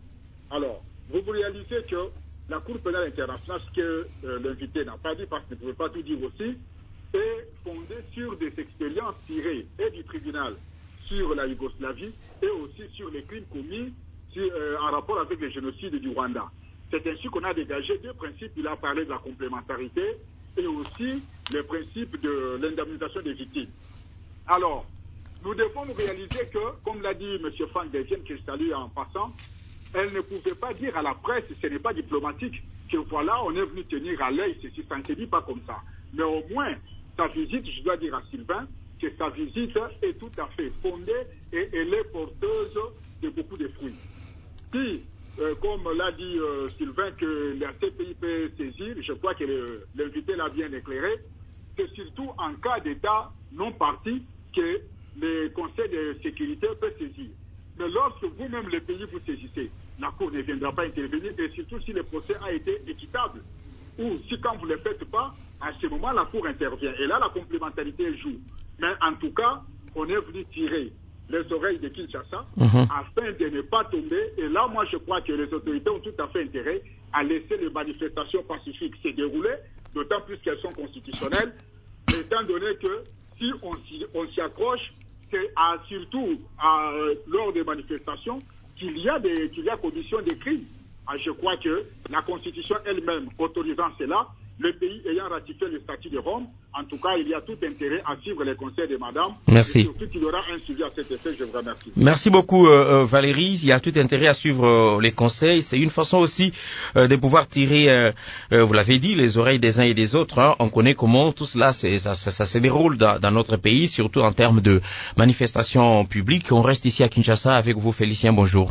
Alors, vous vous réalisez que la Cour pénale internationale, ce que euh, l'invité n'a pas dit, parce qu'il ne pouvait pas tout dire aussi, est fondée sur des expériences tirées et du tribunal sur la Yougoslavie et aussi sur les crimes commis sur, euh, en rapport avec le génocide du Rwanda. C'est ainsi qu'on a dégagé deux principes. Il a parlé de la complémentarité et aussi le principe de l'indemnisation des victimes. Alors, nous devons nous réaliser que, comme l'a dit M. Franck Desienne, que je salue en passant, elle ne pouvait pas dire à la presse, ce n'est pas diplomatique, que voilà, on est venu tenir à l'œil ceci, ça ne se dit pas comme ça. Mais au moins, sa visite, je dois dire à Sylvain, que sa visite est tout à fait fondée et elle est porteuse de beaucoup de fruits. Si, euh, comme l'a dit euh, Sylvain, que la C P I peut saisir, je crois que le, l'invité l'a bien éclairé, c'est surtout en cas d'État non parti que le Conseil de sécurité peut saisir. Mais lorsque vous-même, le pays, vous saisissez, la Cour ne viendra pas intervenir, et surtout si le procès a été équitable. Ou si quand vous ne le faites pas, à ce moment, la Cour intervient. Et là, la complémentarité joue. Mais en tout cas, on est venu tirer les oreilles de Kinshasa mm-hmm. afin de ne pas tomber. Et là, moi, je crois que les autorités ont tout à fait intérêt à laisser les manifestations pacifiques se dérouler, d'autant plus qu'elles sont constitutionnelles, étant donné que si on s'y, on s'y accroche, c'est à, surtout à, euh, lors des manifestations qu'il y a des qu'il y a commission des crimes. Ah, je crois que la Constitution elle-même autorisant cela, le pays ayant ratifié le statut de Rome, en tout cas, il y a tout intérêt à suivre les conseils de madame. Merci. Et surtout qu'il y aura un suivi à cet effet, je vous remercie. Merci beaucoup euh, Valérie, il y a tout intérêt à suivre euh, les conseils. C'est une façon aussi euh, de pouvoir tirer, euh, euh, vous l'avez dit, les oreilles des uns et des autres. Hein. On connaît comment tout cela c'est, ça, ça, ça se déroule dans, dans notre pays, surtout en termes de manifestations publiques. On reste ici à Kinshasa avec vous Félicien, bonjour.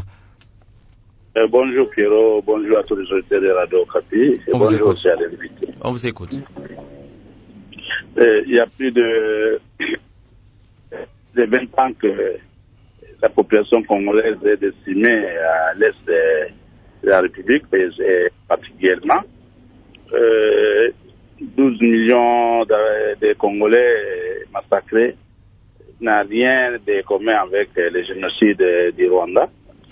Euh, bonjour Pierrot, bonjour à tous les auditeurs de Radio Okapi et On bonjour aussi à l'invité. On vous écoute. Euh, il y a plus de, de vingt ans que la population congolaise est décimée à l'est de, de la République, et particulièrement euh, douze millions de, de Congolais massacrés n'a rien de commun avec le génocide du Rwanda.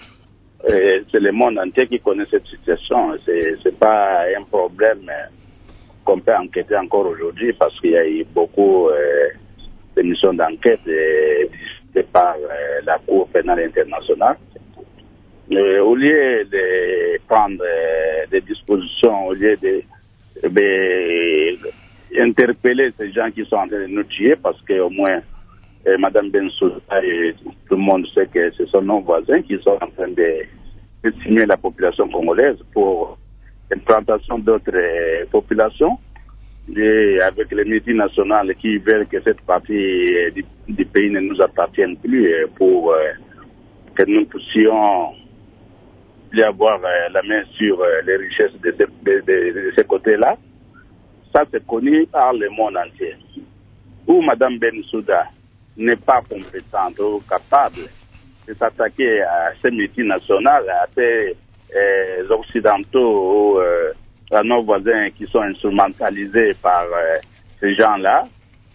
Et c'est le monde entier qui connaît cette situation. C'est, c'est pas un problème qu'on peut enquêter encore aujourd'hui parce qu'il y a eu beaucoup euh, de missions d'enquête euh, par euh, la Cour pénale internationale. Euh, au lieu de prendre euh, des dispositions, au lieu de, de, de interpeller ces gens qui sont en train de nous tuer, parce qu'au moins Et Madame Bensouda et tout le monde sait que ce sont nos voisins qui sont en train de décimer la population congolaise pour l'implantation d'autres euh, populations, et avec les multinationales qui veulent que cette partie euh, du, du pays ne nous appartienne plus, euh, pour euh, que nous puissions y avoir euh, la main sur euh, les richesses de ce, de, de, de ce côté-là. Ça, c'est connu par le monde entier. Où Madame Bensouda n'est pas compétente ou capable de s'attaquer à ces multinationales, à ces euh, occidentaux ou euh, à nos voisins qui sont instrumentalisés par euh, ces gens-là,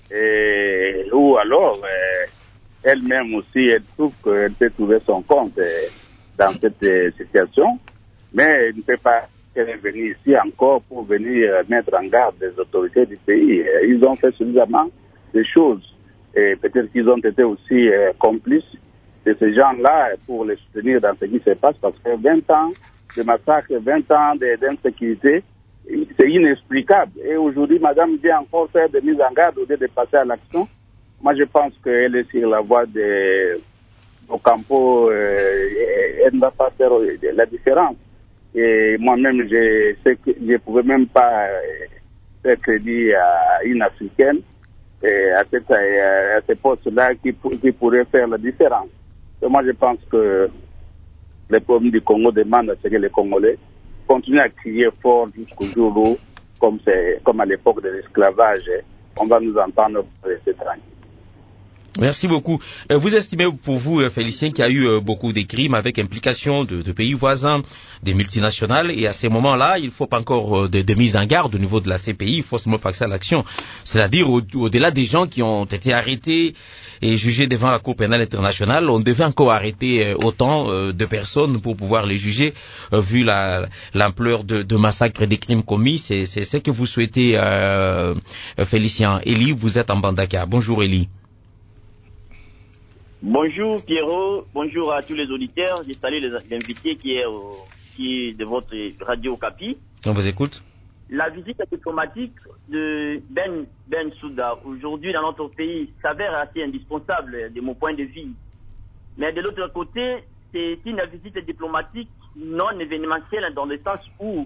et ou alors euh, elle-même aussi, elle trouve qu'elle peut trouver son compte euh, dans cette euh, situation, mais elle ne peut pas venir ici encore pour venir mettre en garde les autorités du pays. Ils ont fait suffisamment de choses. Et peut-être qu'ils ont été aussi euh, complices de ces gens-là pour les soutenir dans ce qui se passe, parce que vingt ans de massacre, vingt ans d'insécurité, c'est inexplicable. Et aujourd'hui, Madame vient encore faire des mises en garde au lieu de passer à l'action. Moi, je pense qu'elle est sur la voie de Ocampo, euh, elle ne va pas faire la différence. Et moi-même, je sais que je ne pouvais même pas euh, faire crédit à une Africaine, et à, cette, à ce poste-là qui, qui pourrait faire la différence. Et moi, je pense que les problèmes du Congo demandent à ce que les Congolais continuent à crier fort jusqu'au jour où, comme, c'est, comme à l'époque de l'esclavage, on va nous entendre rester tranquille. Merci beaucoup. Vous estimez pour vous, Félicien, qu'il y a eu beaucoup de crimes avec implication de, de pays voisins, des multinationales, et à ces moments-là, il ne faut pas encore de, de mise en garde au niveau de la C P I, il faut seulement passer à l'action. C'est-à-dire au, au-delà des gens qui ont été arrêtés et jugés devant la Cour pénale internationale, on devait encore arrêter autant de personnes pour pouvoir les juger, vu la, l'ampleur de, de massacres et des crimes commis. C'est, c'est ce que vous souhaitez, euh, Félicien. Élie, vous êtes en Bandaka. Bonjour Élie. Bonjour Pierrot, bonjour à tous les auditeurs. Je salue l'invité qui est, au, qui est de votre radio Okapi. On vous écoute. La visite diplomatique de Ben, Ben Souda aujourd'hui dans notre pays s'avère assez indispensable de mon point de vue. Mais de l'autre côté, c'est une visite diplomatique non événementielle dans le sens où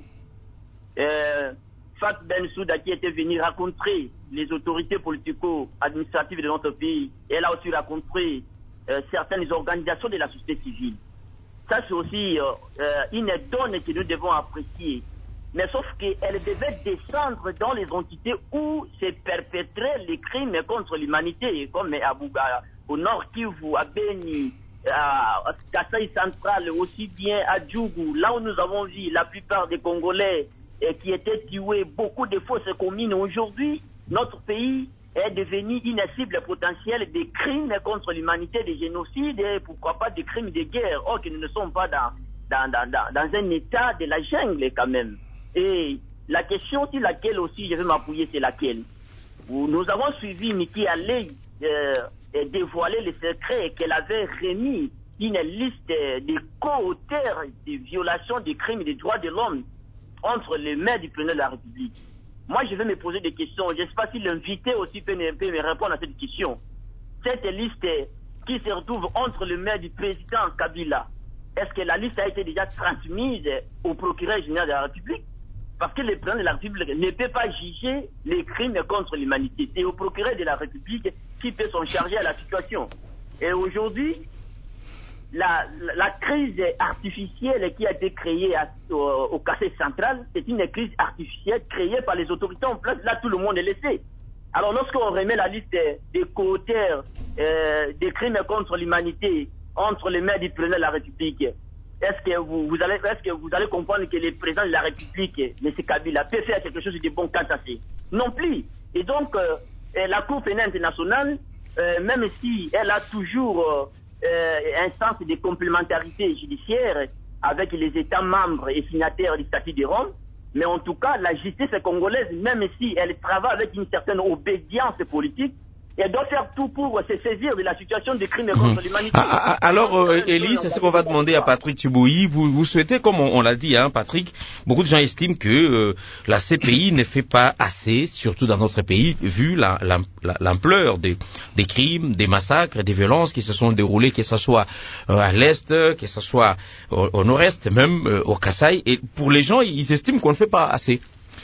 euh, Fat Ben Souda qui était venu rencontrer les autorités politico-administratives de notre pays, elle a aussi rencontré Euh, certaines organisations de la société civile. Ça, c'est aussi euh, euh, une donne que nous devons apprécier. Mais sauf qu'elle devait descendre dans les entités où se perpétraient les crimes contre l'humanité, comme à Bouga, au Nord Kivu, à Beni, à Kasaï Central, aussi bien à Djougou, là où nous avons vu la plupart des Congolais eh, qui étaient tués, beaucoup de fausses communes. Aujourd'hui, notre pays est devenu une cible potentielle des crimes contre l'humanité, des génocides et pourquoi pas des crimes de guerre. Or que nous ne sommes pas dans, dans, dans, dans, dans un état de la jungle quand même. Et la question sur laquelle aussi je vais m'appuyer, c'est laquelle? Nous avons suivi Miki Alei euh, dévoiler les secrets qu'elle avait remis une liste des co-auteurs des violations des crimes et des droits de l'homme entre les maires du président de la République. Moi, je vais me poser des questions. Je ne sais pas si l'invité aussi peut me, peut me répondre à cette question. Cette liste qui se retrouve entre le maire du président Kabila, est-ce que la liste a été déjà transmise au procureur général de la République? Parce que le président de la République ne peut pas juger les crimes contre l'humanité. C'est au procureur de la République qui peut s'en charger à la situation. Et aujourd'hui, La, la, la crise artificielle qui a été créée à, au, au quartier central, c'est une crise artificielle créée par les autorités en place. Là, tout le monde est laissé. Alors, lorsqu'on remet la liste des co-auteurs euh, des crimes contre l'humanité entre les maires du président de la République, est-ce que vous, vous allez, est-ce que vous allez comprendre que le président de la République, M. Kabila, peut faire quelque chose de bon quant à ça? Non plus. Et donc, euh, la Cour pénale internationale, euh, même si elle a toujours euh, Euh, un sens de complémentarité judiciaire avec les États membres et signataires du statut de Rome, mais en tout cas, la justice congolaise, même si elle travaille avec une certaine obédience politique, elle doit faire tout pour se saisir de la situation des crimes contre mmh. l'humanité. Ah, alors, euh, Élie, c'est ce qu'on va demander à Patrick Tchibouyi. Vous, vous souhaitez, comme on, on l'a dit, hein, Patrick, beaucoup de gens estiment que euh, la C P I ne fait pas assez, surtout dans notre pays, vu la, la, la, l'ampleur des, des crimes, des massacres, des violences qui se sont déroulés, que ce soit euh, à l'Est, que ce soit au, au Nord-Est, même euh, au Kasaï. Et pour les gens, ils estiment qu'on ne fait pas assez.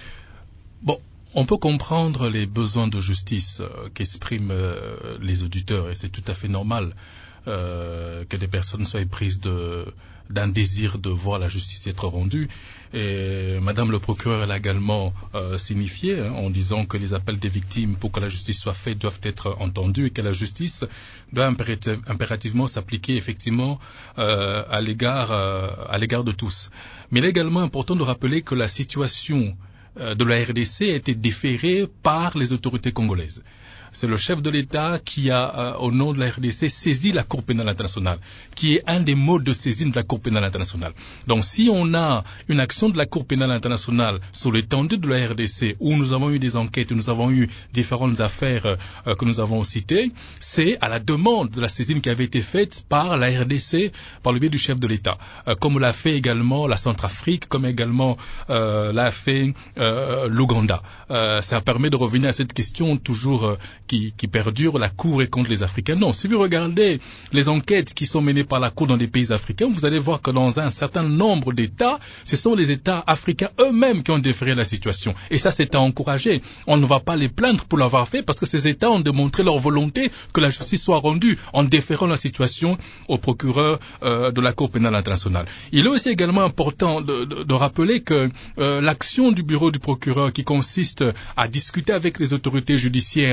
Bon. On peut comprendre les besoins de justice euh, qu'expriment euh, les auditeurs et c'est tout à fait normal euh, que des personnes soient prises de, d'un désir de voir la justice être rendue. Et Madame le procureur l'a également euh, signifié hein, en disant que les appels des victimes pour que la justice soit faite doivent être entendus et que la justice doit impérativ- impérativement s'appliquer effectivement euh, à l'égard, euh, à l'égard de tous. Mais il est également important de rappeler que la situation de la R D C a été déférée par les autorités congolaises. C'est le chef de l'État qui a, euh, au nom de la R D C, saisi la Cour pénale internationale, qui est un des modes de saisine de la Cour pénale internationale. Donc, si on a une action de la Cour pénale internationale sur l'étendue de la R D C, où nous avons eu des enquêtes, où nous avons eu différentes affaires euh, que nous avons citées, c'est à la demande de la saisine qui avait été faite par la R D C, par le biais du chef de l'État, euh, comme l'a fait également la Centrafrique, comme également euh, l'a fait euh, l'Ouganda. Euh, ça permet de revenir à cette question toujours euh, Qui, qui perdure, la Cour est contre les Africains. Non, si vous regardez les enquêtes qui sont menées par la Cour dans des pays africains, vous allez voir que dans un certain nombre d'États, ce sont les États africains eux-mêmes qui ont déféré la situation. Et ça, c'est à encourager. On ne va pas les plaindre pour l'avoir fait parce que ces États ont démontré leur volonté que la justice soit rendue en déférant la situation au procureur euh, de la Cour pénale internationale. Il est aussi également important de, de, de rappeler que euh, l'action du bureau du procureur qui consiste à discuter avec les autorités judiciaires pour leur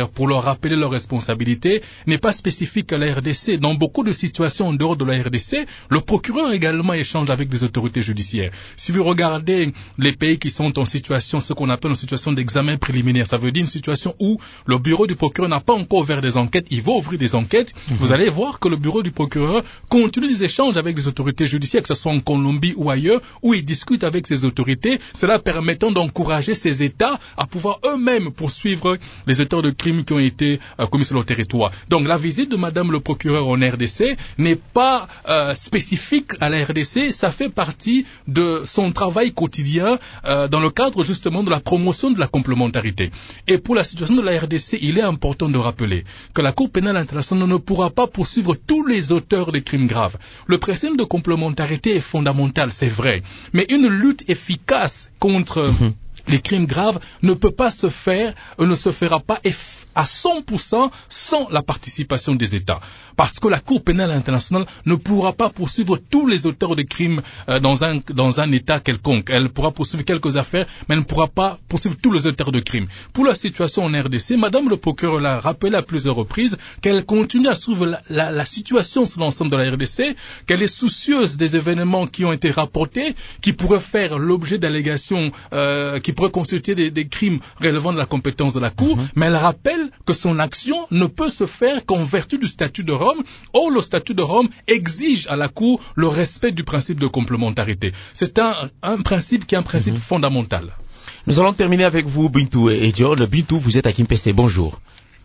rappeler leurs responsabilités n'est pas spécifique à la R D C. Dans beaucoup de situations en dehors de la R D C, le procureur également échange avec les autorités judiciaires. Si vous regardez les pays qui sont en situation, ce qu'on appelle une situation d'examen préliminaire, ça veut dire une situation où le bureau du procureur n'a pas encore ouvert des enquêtes, il va ouvrir des enquêtes, mmh. vous allez voir que le bureau du procureur continue des échanges avec les autorités judiciaires, que ce soit en Colombie ou ailleurs, où il discute avec ces autorités, cela permettant d'encourager ces États à pouvoir eux-mêmes poursuivre les auteurs de crimes qui ont été euh, commis sur leur territoire. Donc la visite de Madame le procureur en R D C n'est pas euh, spécifique à la R D C, ça fait partie de son travail quotidien euh, dans le cadre justement de la promotion de la complémentarité. Et pour la situation de la R D C, il est important de rappeler que la Cour pénale internationale ne pourra pas poursuivre tous les auteurs de crimes graves. Le principe de complémentarité est fondamental, c'est vrai, mais une lutte efficace contre mmh. les crimes graves ne peut pas se faire, euh, ne se fera pas eff- à cent pour cent sans la participation des États. Parce que la Cour pénale internationale ne pourra pas poursuivre tous les auteurs de crimes euh, dans un dans un État quelconque. Elle pourra poursuivre quelques affaires, mais elle ne pourra pas poursuivre tous les auteurs de crimes. Pour la situation en R D C, Madame le procureur l'a rappelé à plusieurs reprises qu'elle continue à suivre la, la, la situation sur l'ensemble de la R D C, qu'elle est soucieuse des événements qui ont été rapportés, qui pourraient faire l'objet d'allégations, euh, qui pourraient constituer des, des crimes relevant de la compétence de la Cour, mm-hmm. mais elle rappelle que son action ne peut se faire qu'en vertu du statut de Rome. Or, le statut de Rome exige à la Cour le respect du principe de complémentarité. C'est un, un principe qui est un principe mm-hmm. fondamental. Nous allons terminer avec vous, Bintou et John. Bintou, vous êtes à Kimpese. Bonjour.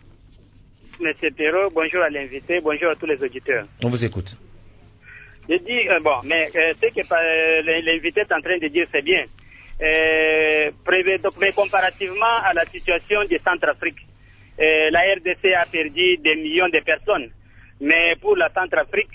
Monsieur Perrault, bonjour à l'invité, bonjour à tous les auditeurs. On vous écoute. Je dis, euh, bon, mais euh, ce que euh, l'invité est en train de dire, c'est bien. Euh, donc, mais comparativement à la situation du Centrafrique, Euh, la R D C a perdu des millions de personnes. Mais pour la Centrafrique,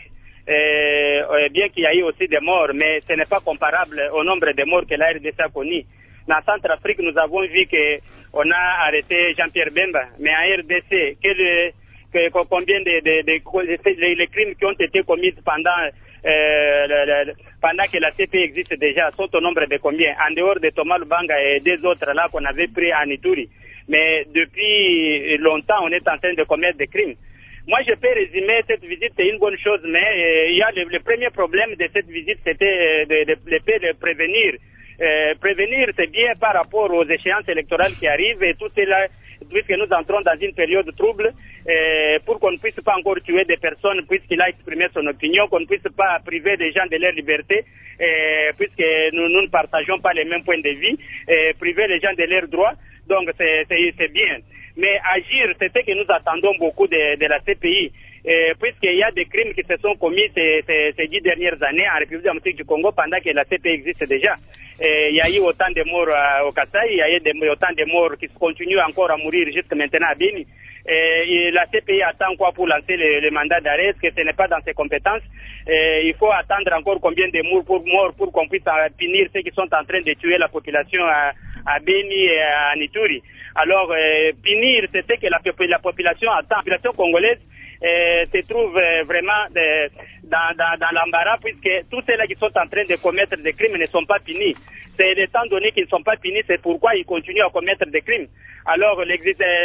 euh, bien qu'il y a eu aussi des morts, mais ce n'est pas comparable au nombre de morts que la R D C a connu. Dans la Centrafrique, nous avons vu qu'on a arrêté Jean-Pierre Bemba, mais en R D C, que le, que, combien de, de, de, de les, les crimes qui ont été commis pendant, euh, le, le, pendant que la C P I existe déjà sont au nombre de combien? En dehors de Thomas Lubanga et des autres là qu'on avait pris à Ituri. Mais depuis longtemps, on est en train de commettre des crimes. Moi, je peux résumer cette visite, c'est une bonne chose, mais euh, il y a le, le premier problème de cette visite, c'était de, de, de, de prévenir. Euh, prévenir, c'est bien par rapport aux échéances électorales qui arrivent et tout est là, puisque nous entrons dans une période trouble, euh, pour qu'on ne puisse pas encore tuer des personnes puisqu'il a exprimé son opinion, qu'on ne puisse pas priver des gens de leur liberté, euh, puisque nous, nous ne partageons pas les mêmes points de vue, euh, priver les gens de leurs droits. Donc c'est, c'est, c'est bien. Mais agir, c'est ce que nous attendons beaucoup de, de la C P I. Euh, puisqu'il y a des crimes qui se sont commis ces, ces, ces dix dernières années en République démocratique du Congo pendant que la C P I existe déjà. Euh, il y a eu autant de morts euh, au Kasaï, il y a eu des, autant de morts qui continuent encore à mourir jusqu'à maintenant à Beni. Euh, et la C P I attend quoi pour lancer le, le mandat d'arrêt? Est-ce que ce n'est pas dans ses compétences? Euh, il faut attendre encore combien de morts pour, morts pour qu'on puisse punir ceux qui sont en train de tuer la population à, à Beni et à Ituri. Alors, euh, punir, c'est ce que la, la population attend. La population congolaise euh, se trouve euh, vraiment de, dans, dans, dans l'embarras puisque tous ceux-là qui sont en train de commettre des crimes ne sont pas punis. C'est étant donné qu'ils ne sont pas punis, c'est pourquoi ils continuent à commettre des crimes. Alors, la,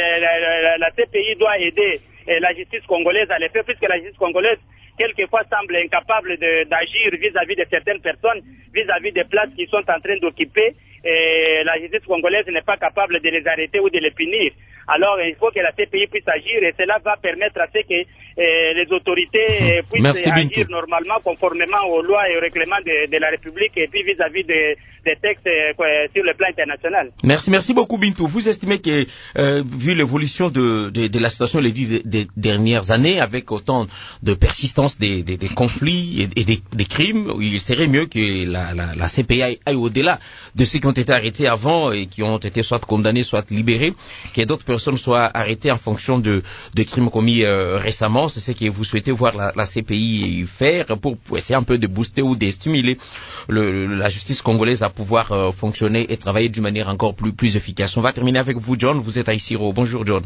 la, la C P I doit aider la justice congolaise à les faire puisque la justice congolaise quelquefois semble incapable de, d'agir vis-à-vis de certaines personnes, vis-à-vis des places qu'ils sont en train d'occuper, et la justice congolaise n'est pas capable de les arrêter ou de les punir. Alors il faut que la C P I puisse agir et cela va permettre à ce que euh, les autorités euh, puissent Merci agir Bintou. Normalement conformément aux lois et aux règlements de, de la République et puis vis-à-vis des de textes euh, sur le plan international. Merci, merci beaucoup Bintou. Vous estimez que euh, vu l'évolution de, de, de la situation les dix de, de dernières années avec autant de persistance des, des, des conflits et, et des, des crimes, il serait mieux que la, la, la C P I aille, aille au-delà de ceux qui ont été arrêtés avant et qui ont été soit condamnés, soit libérés, qu'il y ait d'autres personnes soient arrêtées en fonction de, de crimes commis euh, récemment. C'est ce que vous souhaitez voir la, la C P I faire pour, pour essayer un peu de booster ou de stimuler le, la justice congolaise à pouvoir euh, fonctionner et travailler d'une manière encore plus, plus efficace. On va terminer avec vous, John. Vous êtes à Isiro. Bonjour, John.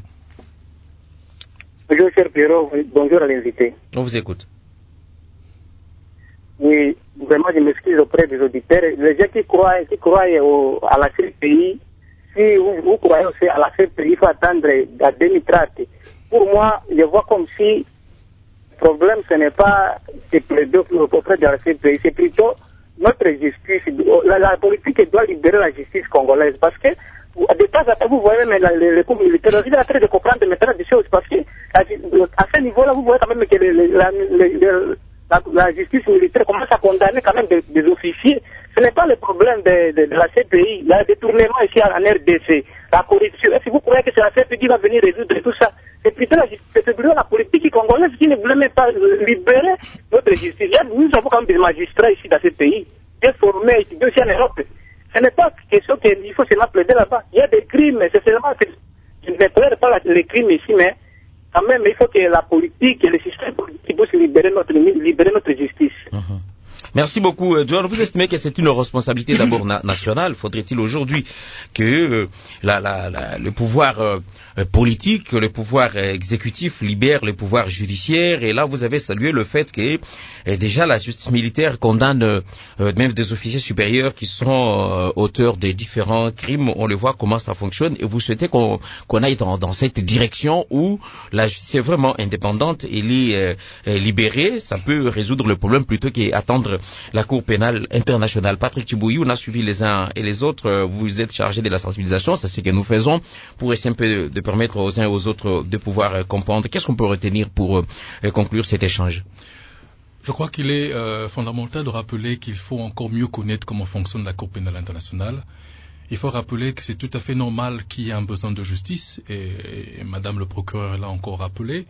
Bonjour, cher Pierrot. Bonjour à l'invité. On vous écoute. Oui, vraiment, je m'excuse auprès des auditeurs. Les gens qui croient, qui croient au, à la C P I, si vous, vous croyez aussi à la C P I, il faut attendre à deux mille trente pour moi, je vois comme si le problème, ce n'est pas de plaider auprès de la C P I, c'est plutôt notre justice. La, la politique doit libérer la justice congolaise parce que de temps à temps, vous voyez mais la, les, les coups militaires, vous êtes en train de comprendre maintenant des choses parce que à, à ce niveau-là, vous voyez quand même que les, la, les, la, la justice militaire commence à condamner quand même des, des officiers. Ce n'est pas le problème de, de, de la C P I, il y a un détournement ici en R D C, la corruption. Est-ce que vous croyez que c'est la C P I qui va venir résoudre tout ça? C'est plutôt la, c'est plutôt la politique congolaise qui ne voulait même pas libérer notre justice. Nous avons quand même des magistrats ici dans ce pays, bien formés, étudiés aussi en Europe. Ce n'est pas question qu'il faut seulement plaider là-bas. Il y a des crimes, c'est seulement que je ne plaide pas les crimes ici, mais quand même, il faut que la politique et le système politique puissent libérer notre, libérer notre justice. Uh-huh. Merci beaucoup, John. Vous estimez que c'est une responsabilité d'abord na- nationale. Faudrait-il aujourd'hui que euh, la, la, la, le pouvoir euh, politique, le pouvoir euh, exécutif libère le pouvoir judiciaire? Et là, vous avez salué le fait que euh, déjà la justice militaire condamne euh, même des officiers supérieurs qui sont euh, auteurs des différents crimes. On le voit comment ça fonctionne. Et vous souhaitez qu'on, qu'on aille dans, dans cette direction où la justice est vraiment indépendante et est euh, libérée. Ça peut résoudre le problème plutôt qu'attendre la Cour pénale internationale. Patrick Tchibouyi, on a suivi les uns et les autres. Vous êtes chargé de la sensibilisation, c'est ce que nous faisons pour essayer un peu de, de permettre aux uns et aux autres de pouvoir comprendre. Qu'est-ce qu'on peut retenir pour euh, conclure cet échange? Je crois qu'il est euh, fondamental de rappeler qu'il faut encore mieux connaître comment fonctionne la Cour pénale internationale. Il faut rappeler que c'est tout à fait normal qu'il y ait un besoin de justice, et, et Madame le procureur l'a encore rappelé.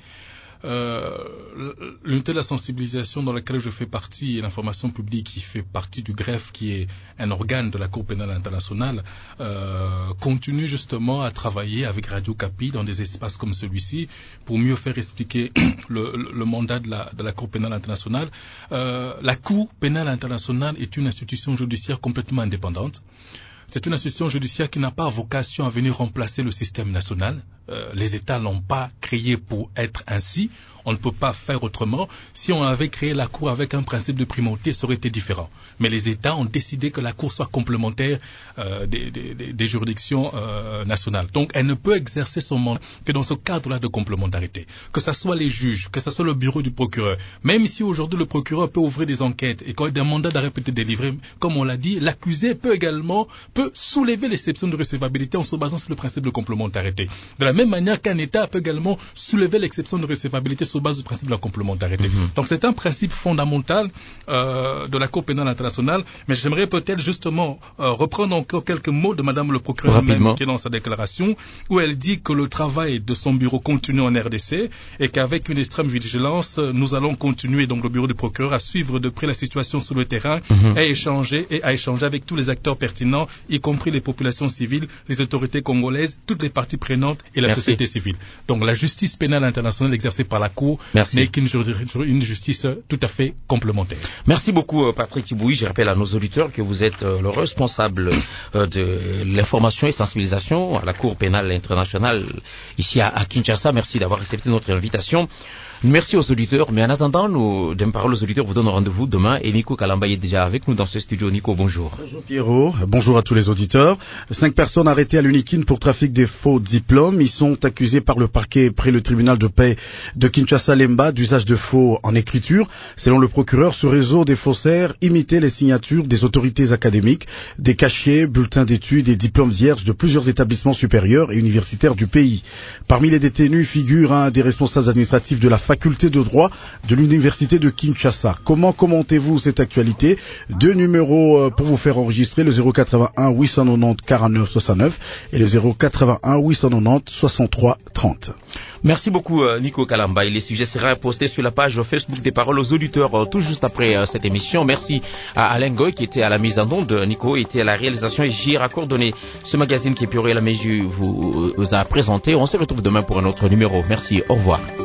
Euh, l'unité de la sensibilisation dans laquelle je fais partie et l'information publique qui fait partie du greffe qui est un organe de la Cour pénale internationale euh, continue justement à travailler avec Radio Kapi dans des espaces comme celui-ci pour mieux faire expliquer le, le, le mandat de la, de la Cour pénale internationale. Euh, la Cour pénale internationale est une institution judiciaire complètement indépendante. C'est une institution judiciaire qui n'a pas vocation à venir remplacer le système national. Euh, les États l'ont pas créé pour être ainsi. On ne peut pas faire autrement. Si on avait créé la Cour avec un principe de primauté, ça aurait été différent. Mais les États ont décidé que la Cour soit complémentaire euh, des, des, des juridictions euh, nationales. Donc, elle ne peut exercer son mandat que dans ce cadre-là de complémentarité. Que ce soit les juges, que ce soit le bureau du procureur. Même si aujourd'hui le procureur peut ouvrir des enquêtes et quand il y a un mandat d'arrêt peut être délivré, comme on l'a dit, l'accusé peut également peut soulever l'exception de recevabilité en se basant sur le principe de complémentarité. De la même manière qu'un État peut également soulever l'exception de recevabilité sur base du principe de la complémentarité. Mm-hmm. Donc c'est un principe fondamental euh, de la Cour pénale internationale, mais j'aimerais peut-être justement euh, reprendre encore quelques mots de Madame le procureur même qui est dans sa déclaration, où elle dit que le travail de son bureau continue en R D C et qu'avec une extrême vigilance, nous allons continuer, donc le bureau du procureur, à suivre de près la situation sur le terrain, mm-hmm. à échanger et à échanger avec tous les acteurs pertinents, y compris les populations civiles, les autorités congolaises, toutes les parties prenantes et la Merci. société civile. Donc la justice pénale internationale exercée par la Cour n'est qu'une une justice tout à fait complémentaire. Merci beaucoup Patrick Tchibouyi. Je rappelle à nos auditeurs que vous êtes le responsable de l'information et sensibilisation à la Cour pénale internationale ici à Kinshasa. Merci d'avoir accepté notre invitation. Merci aux auditeurs, mais en attendant, nous, d'un parole aux auditeurs, vous donnons rendez-vous demain et Nico Kalamba est déjà avec nous dans ce studio. Nico, bonjour. Bonjour Pierrot, bonjour à tous les auditeurs. Cinq personnes arrêtées à l'Unikine pour trafic des faux diplômes. Ils sont accusés par le parquet près le tribunal de paix de Kinshasa-Lemba d'usage de faux en écriture. Selon le procureur, ce réseau des faussaires imitait les signatures des autorités académiques, des cachets, bulletins d'études et diplômes vierges de plusieurs établissements supérieurs et universitaires du pays. Parmi les détenus figure un des responsables administratifs de la faculté de droit de l'université de Kinshasa. Comment commentez-vous cette actualité? Deux numéros pour vous faire enregistrer, le zéro quatre-vingt-un huit cent quatre-vingt-dix quarante-neuf soixante-neuf et le zéro quatre-vingt-un huit cent quatre-vingt-dix soixante-trois trente. Merci beaucoup Nico Kalamba. Et les sujets sera posté sur la page Facebook des Paroles aux auditeurs tout juste après cette émission. Merci à Alain Goy qui était à la mise en onde. Nico était à la réalisation et j'y ai raccordonné ce magazine qui Pierrot et la Méju vous, vous a présenté. On se retrouve demain pour un autre numéro. Merci, au revoir.